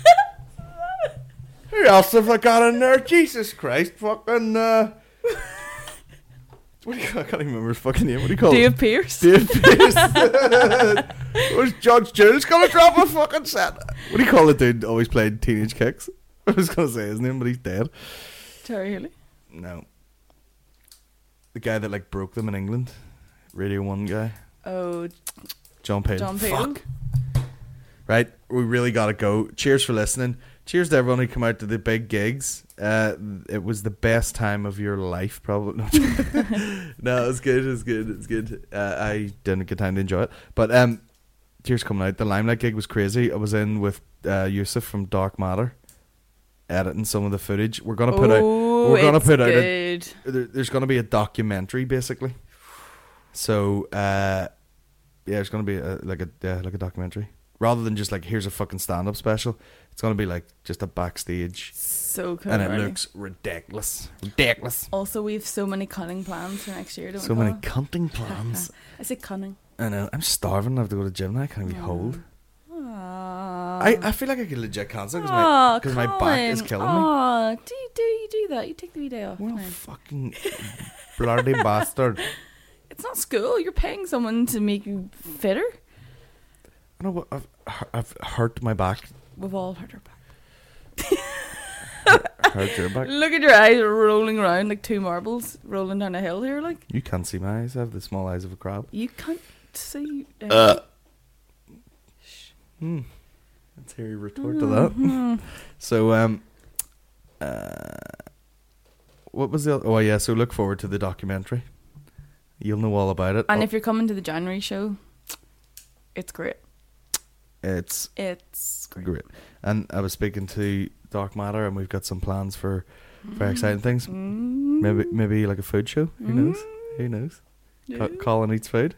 Who else have I got in there? Jesus Christ. Fucking, uh... What do you call, I can't even remember his fucking name. What do you call Dave it? Pierce. Dave Pierce. Was Judge Jules gonna drop a fucking set? What do you call the dude that always played Teenage Kicks? I was gonna say his name, but he's dead. Terry Healy. No. The guy that like broke them in England. Radio one guy. Oh, John Peel. John Peel. Fuck. Right, we really gotta go. Cheers for listening. Cheers to everyone who came out to the big gigs. Uh, it was the best time of your life, probably. No, it was good. It was good. It was good. Uh, I didn't get time to enjoy it, but um, cheers coming out. The Limelight gig was crazy. I was in with uh, Yusuf from Dark Matter, editing some of the footage. We're gonna put oh, out. We're gonna it's put out. good. A, there, there's gonna be a documentary, basically. So, uh, yeah, there's gonna be a, like a uh, like a documentary. Rather than just like, here's a fucking stand-up special, it's going to be like just a backstage. So cool. And it already. looks ridiculous. Ridiculous. Also, we have so many cunning plans for next year, don't So we? many Paul? cunting plans. I say cunning. I know. I'm starving. I have to go to the gym now. I can't be hold. Aww. I, I feel like I could legit cancel because my, Aw, 'cause my back is Colin. killing me. Aw, do you do you do that? You take the wee day off. Well, Come on. fucking bloody bastard. It's not school. You're paying someone to make you fitter. I know what I've, I've hurt my back. We've all hurt our back. Hurt your back. Look at your eyes rolling around like two marbles rolling down a hill here. Like You can't see my eyes. I have the small eyes of a crab. you can't see. Uh, Uh. Hmm. Let's hear you retort to that. So, um, uh, what was the other? Oh, yeah. So look forward to the documentary. You'll know all about it. and Oh, if you're coming to the January show, it's great. it's It's great. great. And I was speaking to Dark Matter, and we've got some plans for very exciting things. Mm. Maybe, maybe like a food show. Who knows? Who knows? Co- Colin eats food.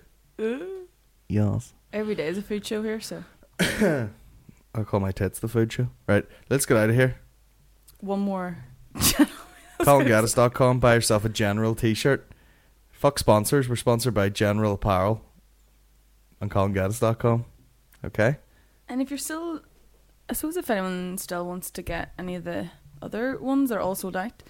Yes. Every day is a food show here, so I'll call my tits the food show. Right. Let's get out of here. one more. Colin Gaddis dot com. Buy yourself a General t-shirt. Fuck sponsors. We're sponsored by General Apparel on Colin Gaddis dot com. Okay. And if you're still, I suppose if anyone still wants to get any of the other ones that are all sold out,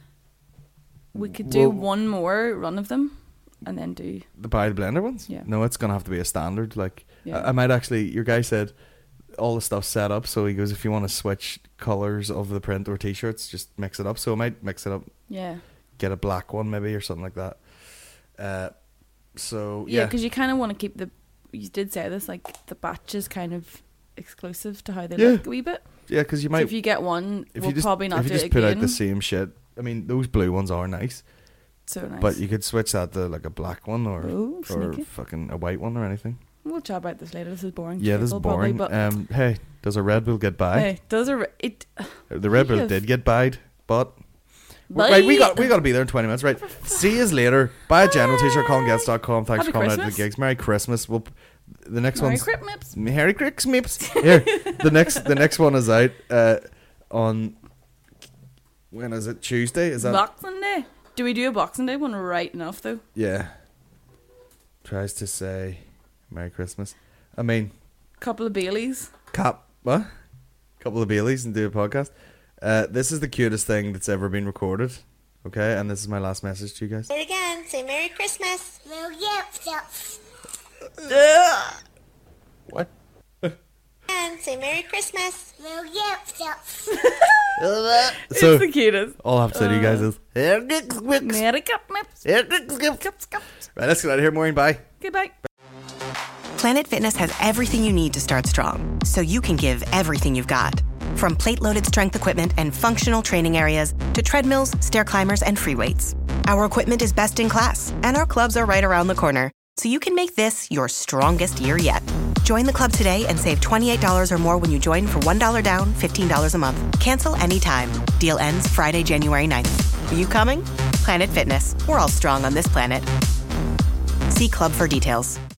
we could do Well- one more run of them and then do. The buy the blender ones? Yeah. No, it's gonna have to be a standard. Like Yeah. I, I might actually. Your guy said all the stuff's set up, so he goes, if you want to switch colors of the print or t-shirts, just mix it up. So I might mix it up. Yeah. Get a black one maybe or something like that. Uh, so Yeah, yeah. because you kind of want to keep the. You did say this, like the batch is kind of exclusive to how they Yeah. look a wee bit. Yeah, because you So might. if you get one, if we'll you just, probably not if you do just it put again. out the same shit. I mean, those blue ones are nice, So nice. but you could switch that to like a black one or Oh, or sneaky. fucking a white one or anything. We'll chat about this later. This is boring. to Yeah, this is people probably, boring. but um, hey, does a Red Bull get by? hey, those are it. The Red Bull have- did get buyed, but Bye. right, we got we got to be there in twenty minutes. Right, see you later. Buy a General t-shirt. Colin Gaddis dot com. Thanks Happy for coming out to Christmas. the gigs. Merry Christmas. We'll the next Merry one's Christmas. Merry Christmas. Here, the next the next one is out uh, on when is it? Tuesday? Is that Boxing Day. Do we do a Boxing Day one right enough though? yeah? Tries to say Merry Christmas. I mean, Couple of Baileys. cap what? Couple of Baileys and do a podcast. Uh, this is the cutest thing that's ever been recorded. Okay, and this is my last message to you guys. Say it again. Say Merry Christmas. What? And say Merry Christmas. So It's the cutest. all I have to say to you guys is Merry Christmas. right. Let's get out of here, Maureen. Bye. Goodbye. Planet Fitness has everything you need to start strong, so you can give everything you've got. From plate-loaded strength equipment and functional training areas to treadmills, stair climbers, and free weights. Our equipment is best in class, and our clubs are right around the corner, so you can make this your strongest year yet. Join the club today and save twenty-eight dollars or more when you join for one dollar down, fifteen dollars a month. Cancel anytime. Deal ends Friday, January ninth. Are you coming? Planet Fitness. We're all strong on this planet. See club for details.